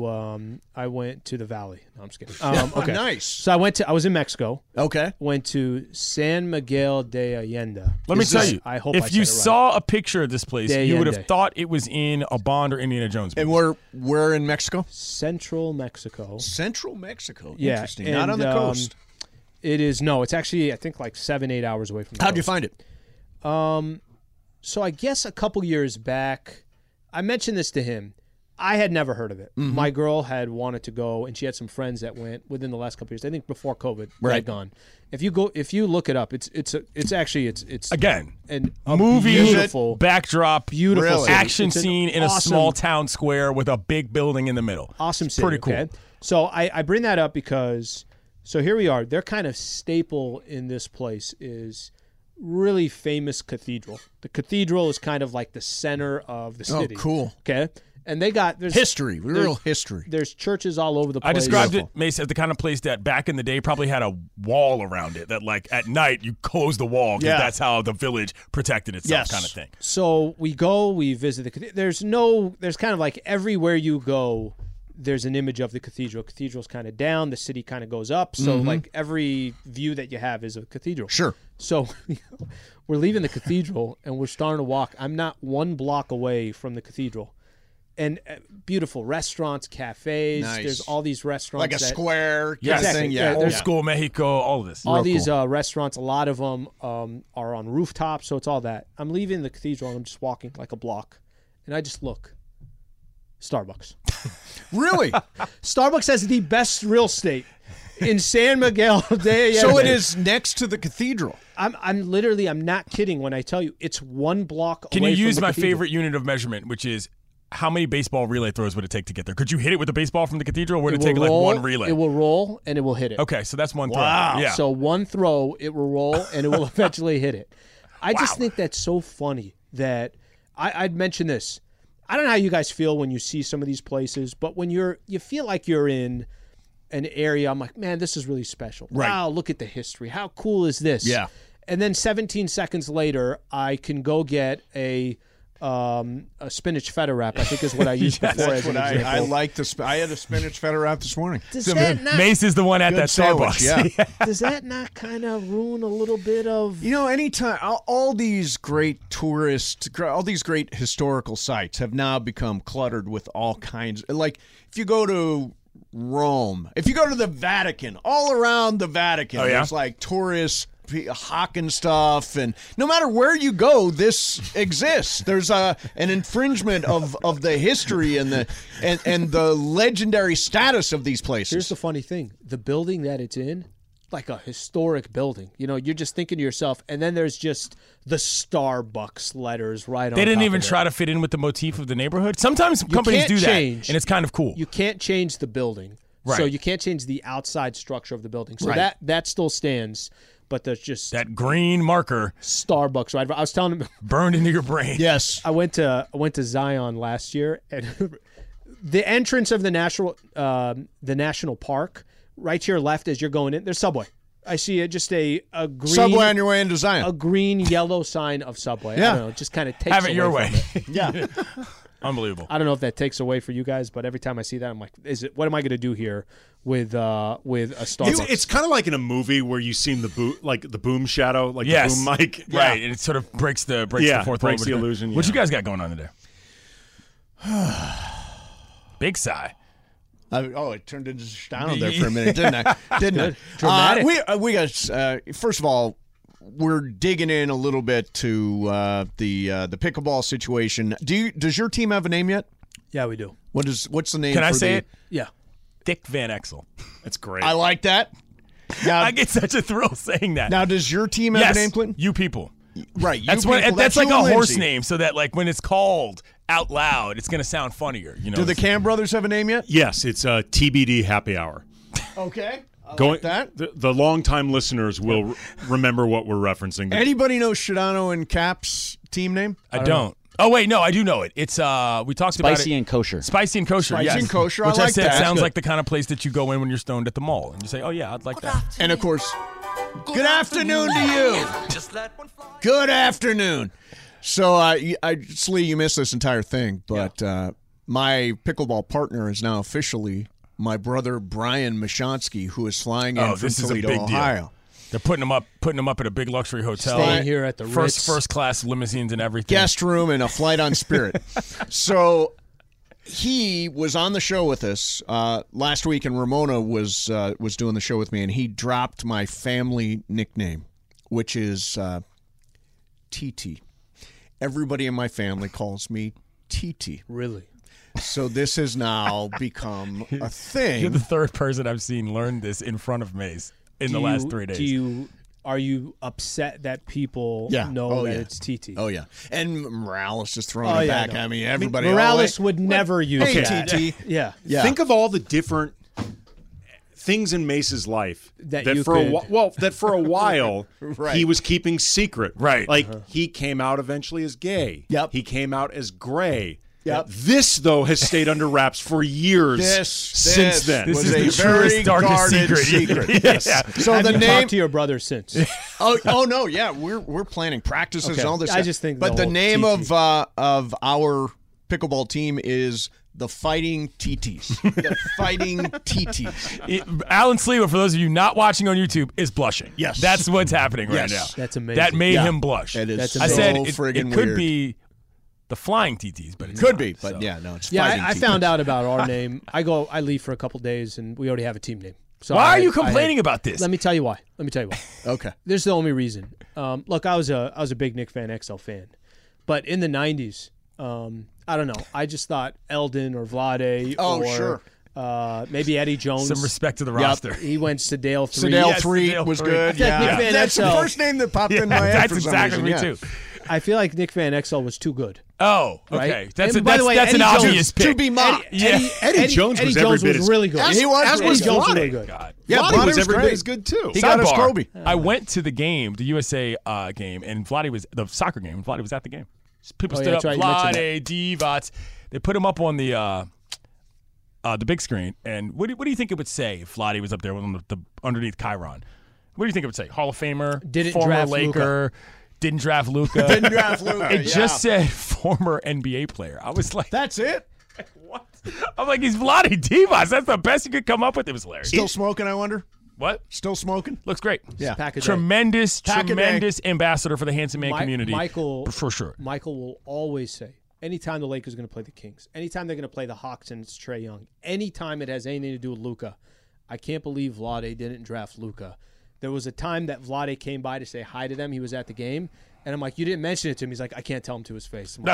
the valley. No, I'm just kidding. Okay. Nice. So I was in Mexico. Okay. Went to San Miguel de Allende. Let me tell you, I hope I if you said it right. saw a picture of this place, De you would Allende. have thought it was in a Bond or Indiana Jones movie. And we're in Mexico? Central Mexico. Central Mexico. Yeah, Interesting. Not and, on the coast. It is it's actually I think like 7-8 hours away from the How'd you coast. find it? So I guess a couple years back, I mentioned this to him. I had never heard of it. Mhm. My girl had wanted to go, and she had some friends that went within the last couple years. I think before COVID had gone. If you look it up, it's again and movie beautiful backdrop, beautiful city. action It's an scene in a awesome- small town square with a big building in the middle. Awesome It's city. pretty cool. Okay? So I bring that up because here we are. Their kind of staple in this place is really famous cathedral. The cathedral is kind of like the center of the Oh, city. cool. Okay. And they got there's History, real history. There's churches all over the place. I described it, Mace, as the kind of place that back in the day probably had a wall around it that, like, at night you close the wall because that's how the village protected itself, kind of thing. So we visit the. There's kind of like everywhere you go, there's an image of the cathedral. Cathedral's kind of down, the city kind of goes up. So Mhm. like every view that you have is a cathedral. Sure. So we're leaving the cathedral and we're starting to walk. I'm not 1 block away from the cathedral. And beautiful restaurants, cafes. Nice. There's all these restaurants. Like a square kind Yes. of thing. Old school Mexico, all of this. All these restaurants, a lot of them are on rooftops, so it's all that. I'm leaving the cathedral and I'm just walking like a block, and I just look. Starbucks. Really? Starbucks has the best real estate in San Miguel de Allende. So it is next to the cathedral. I'm not kidding when I tell you it's 1 block Can away you from use the my cathedral. favorite unit of measurement, which is how many baseball relay throws would it take to get there? Could you hit it with a baseball from the cathedral, or would it take will like roll, 1 relay? It will roll and it will hit it. Okay, so that's 1 throw. Wow. Yeah. So 1 throw, it will roll and it will eventually hit it. I just think that's so funny that I'd mention this. I don't know how you guys feel when you see some of these places, but when you feel like you're in an area, I'm like, man, this is really special. Right. Wow, look at the history. How cool is this? Yeah. And then 17 seconds later, I can go get a spinach feta wrap, I think is what I used before. That's as an what I example. like. I had a spinach feta wrap this morning. Does that not- Mace is the one at Good that sandwich, Starbucks. yeah. Does that not kind of ruin a little bit of? You know, anytime all these great all these great historical sites have now become cluttered with all kinds. Like if you go to Rome, if you go to the Vatican, all around the Vatican, there's like tourists hawking stuff, and no matter where you go, this exists. There's an infringement of the history and the legendary status of these places. Here's the funny thing: the building that it's in, like a historic building. You know, you're just thinking to yourself, and then there's just the Starbucks letters right on. They didn't top even of it. try to fit in with the motif of the neighborhood. Sometimes companies can't do that, change. and it's kind of cool. You can't change the building, Right. so you can't change the outside structure of the building. So Right. that still stands. But there's just that green marker, Starbucks. Right, I was telling him burned into your brain. Yes, I went to Zion last year, and the entrance of the national park, right to your left as you're going in, there's Subway. I see just a green Subway on your way into Zion. a green yellow sign of Subway. Yeah. I don't know, it just kind of takes Have it your away way. from it. Yeah. Unbelievable. I don't know if that takes away for you guys, but every time I see that, I'm like, what am I going to do here with a Starbucks? It's kind of like in a movie where you've seen the boom shadow, like Yes. the boom mic. Right, and it sort of breaks the fourth wall. breaks the illusion. What yeah. you guys got going on today? Big sigh. It turned into Stano there for a minute, didn't I? Didn't I? Dramatic. We got first of all, we're digging in a little bit to the pickleball situation. Does your team have a name yet? Yeah, we do. What's the name? Can I for say the- it? Yeah. Dick Van Exel. That's great. I like that. Now, I get such a thrill saying that. now, does your team have yes, a name, Clinton? you people. Right. That's you what. people, That's like you a and horse Lindsay. name, so that like when it's called out loud, it's going to sound funnier. You know. Do the Cam brothers have a name yet? Yes, it's TBD Happy Hour. Okay. Going that. The longtime listeners will remember what we're referencing. Anybody know Shadano and Cap's team name? I don't. Oh wait, no, I do know it. It's we talked about it. Spicy and kosher. Spicy and kosher. Spicy yes. and kosher, I Which like said that. sounds Good. like the kind of place that you go in when you're stoned at the mall, and you say, "Oh yeah, I'd like that." And of course, good afternoon to you. Good afternoon. So, Slee, you missed this entire thing, but my pickleball partner is now officially my brother Brian Mashonsky, who is flying in from this is a Toledo, big Ohio. deal. They're putting them up at a big luxury hotel. Staying here at the Ritz. first class limousines and everything. Guest room and a flight on Spirit. So he was on the show with us last week, and Ramona was doing the show with me, and he dropped my family nickname, which is TT. Everybody in my family calls me TT. Really? So this has now become a thing. You're the third person I've seen learn this in front of Mace in the last 3 days. Are you upset that people know that it's TT? Oh, yeah. And Morales just throwing it back. I mean, everybody. Morales would never use that. TT. Yeah. Think of all the different things in Mace's life that for a while he was keeping secret. Right. Like he came out eventually as gay. Yep. He came out as gray. Yep. This, though, has stayed under wraps for years since then. This is the truest, darkest secret. Yes. Yeah. So have you talked to your brother since? oh no, yeah, we're planning practices and all this. I just think, but the name of our pickleball team is the Fighting TTs. The Fighting TTs. Alan Sleewa, for those of you not watching on YouTube, is blushing. Yes, that's what's happening right now. That's amazing. That made him blush. It is. That's I said so it friggin' could weird. be the Flying TTs, but it could be. But it's Fighting I TTs. found out about our name. I leave for a couple days, and we already have a team name. So why are you complaining about this? Let me tell you why. Okay. This is the only reason. Look, I was a big Nick Van Exel fan, but in the '90s, I don't know. I just thought Eldon or Vlade maybe Eddie Jones. Some respect to the roster. He went Sedale 3. Sedale 3 was good. Yeah. That's the first name that popped in my head. That's for some exactly reason. me too. I feel like Nick Van Exel was too good. Oh, right? okay. That's Eddie an obvious pick. To be mocked. Eddie Jones was every bit as really good. He was. Eddie Jones was really good. God. Yeah, Vlade was every great. bit as good too. He got us Kobe. I went to the game, the USA game, and Vlade was the soccer game. And Vlade was at the game. People stood up. right, Vlade, Divac. They put him up on the big screen. And what do you think it would say if Vlade was up there on the underneath Chiron? What do you think it would say? Hall of Famer, former draft Laker. Luka. Didn't draft Luka. It just said former NBA player. I was like, that's it? What? I'm like, he's Vlade Divac. That's the best you could come up with. It was hilarious. Still smoking, I wonder? What? Still smoking? Looks great. Yeah. Tremendous ambassador for the handsome man community. Michael, for sure. Michael will always say, anytime the Lakers are going to play the Kings, anytime they're going to play the Hawks and it's Trae Young, anytime it has anything to do with Luka, I can't believe Vlade didn't draft Luka. There was a time that Vlade came by to say hi to them. He was at the game. And I'm like, you didn't mention it to him. He's like, I can't tell him to his face. Like,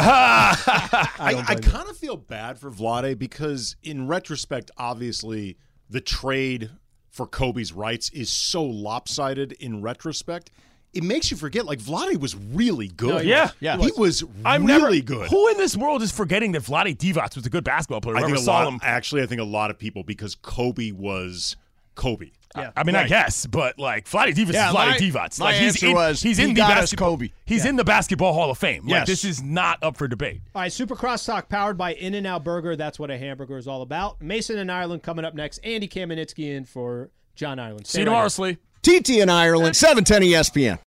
I kind of feel bad for Vlade because in retrospect, obviously, the trade for Kobe's rights is so lopsided in retrospect. It makes you forget, like, Vlade was really good. No, He was really good. Who in this world is forgetting that Vlade Divac was a good basketball player? I think a lot of people, because Kobe was Kobe. Yeah. I mean, I guess, but like Vlade Divac is Vlade Divac. My Like answer was he's in the basketball. Kobe. He's in the Basketball Hall of Fame. Yes. Like, this is not up for debate. all right, Super Crosstalk powered by In-N-Out Burger. That's what a hamburger is all about. Mason and Ireland coming up next. Andy Kamenetsky in for John Ireland. See you tomorrow, Slee. TT in Ireland, 710 ESPN.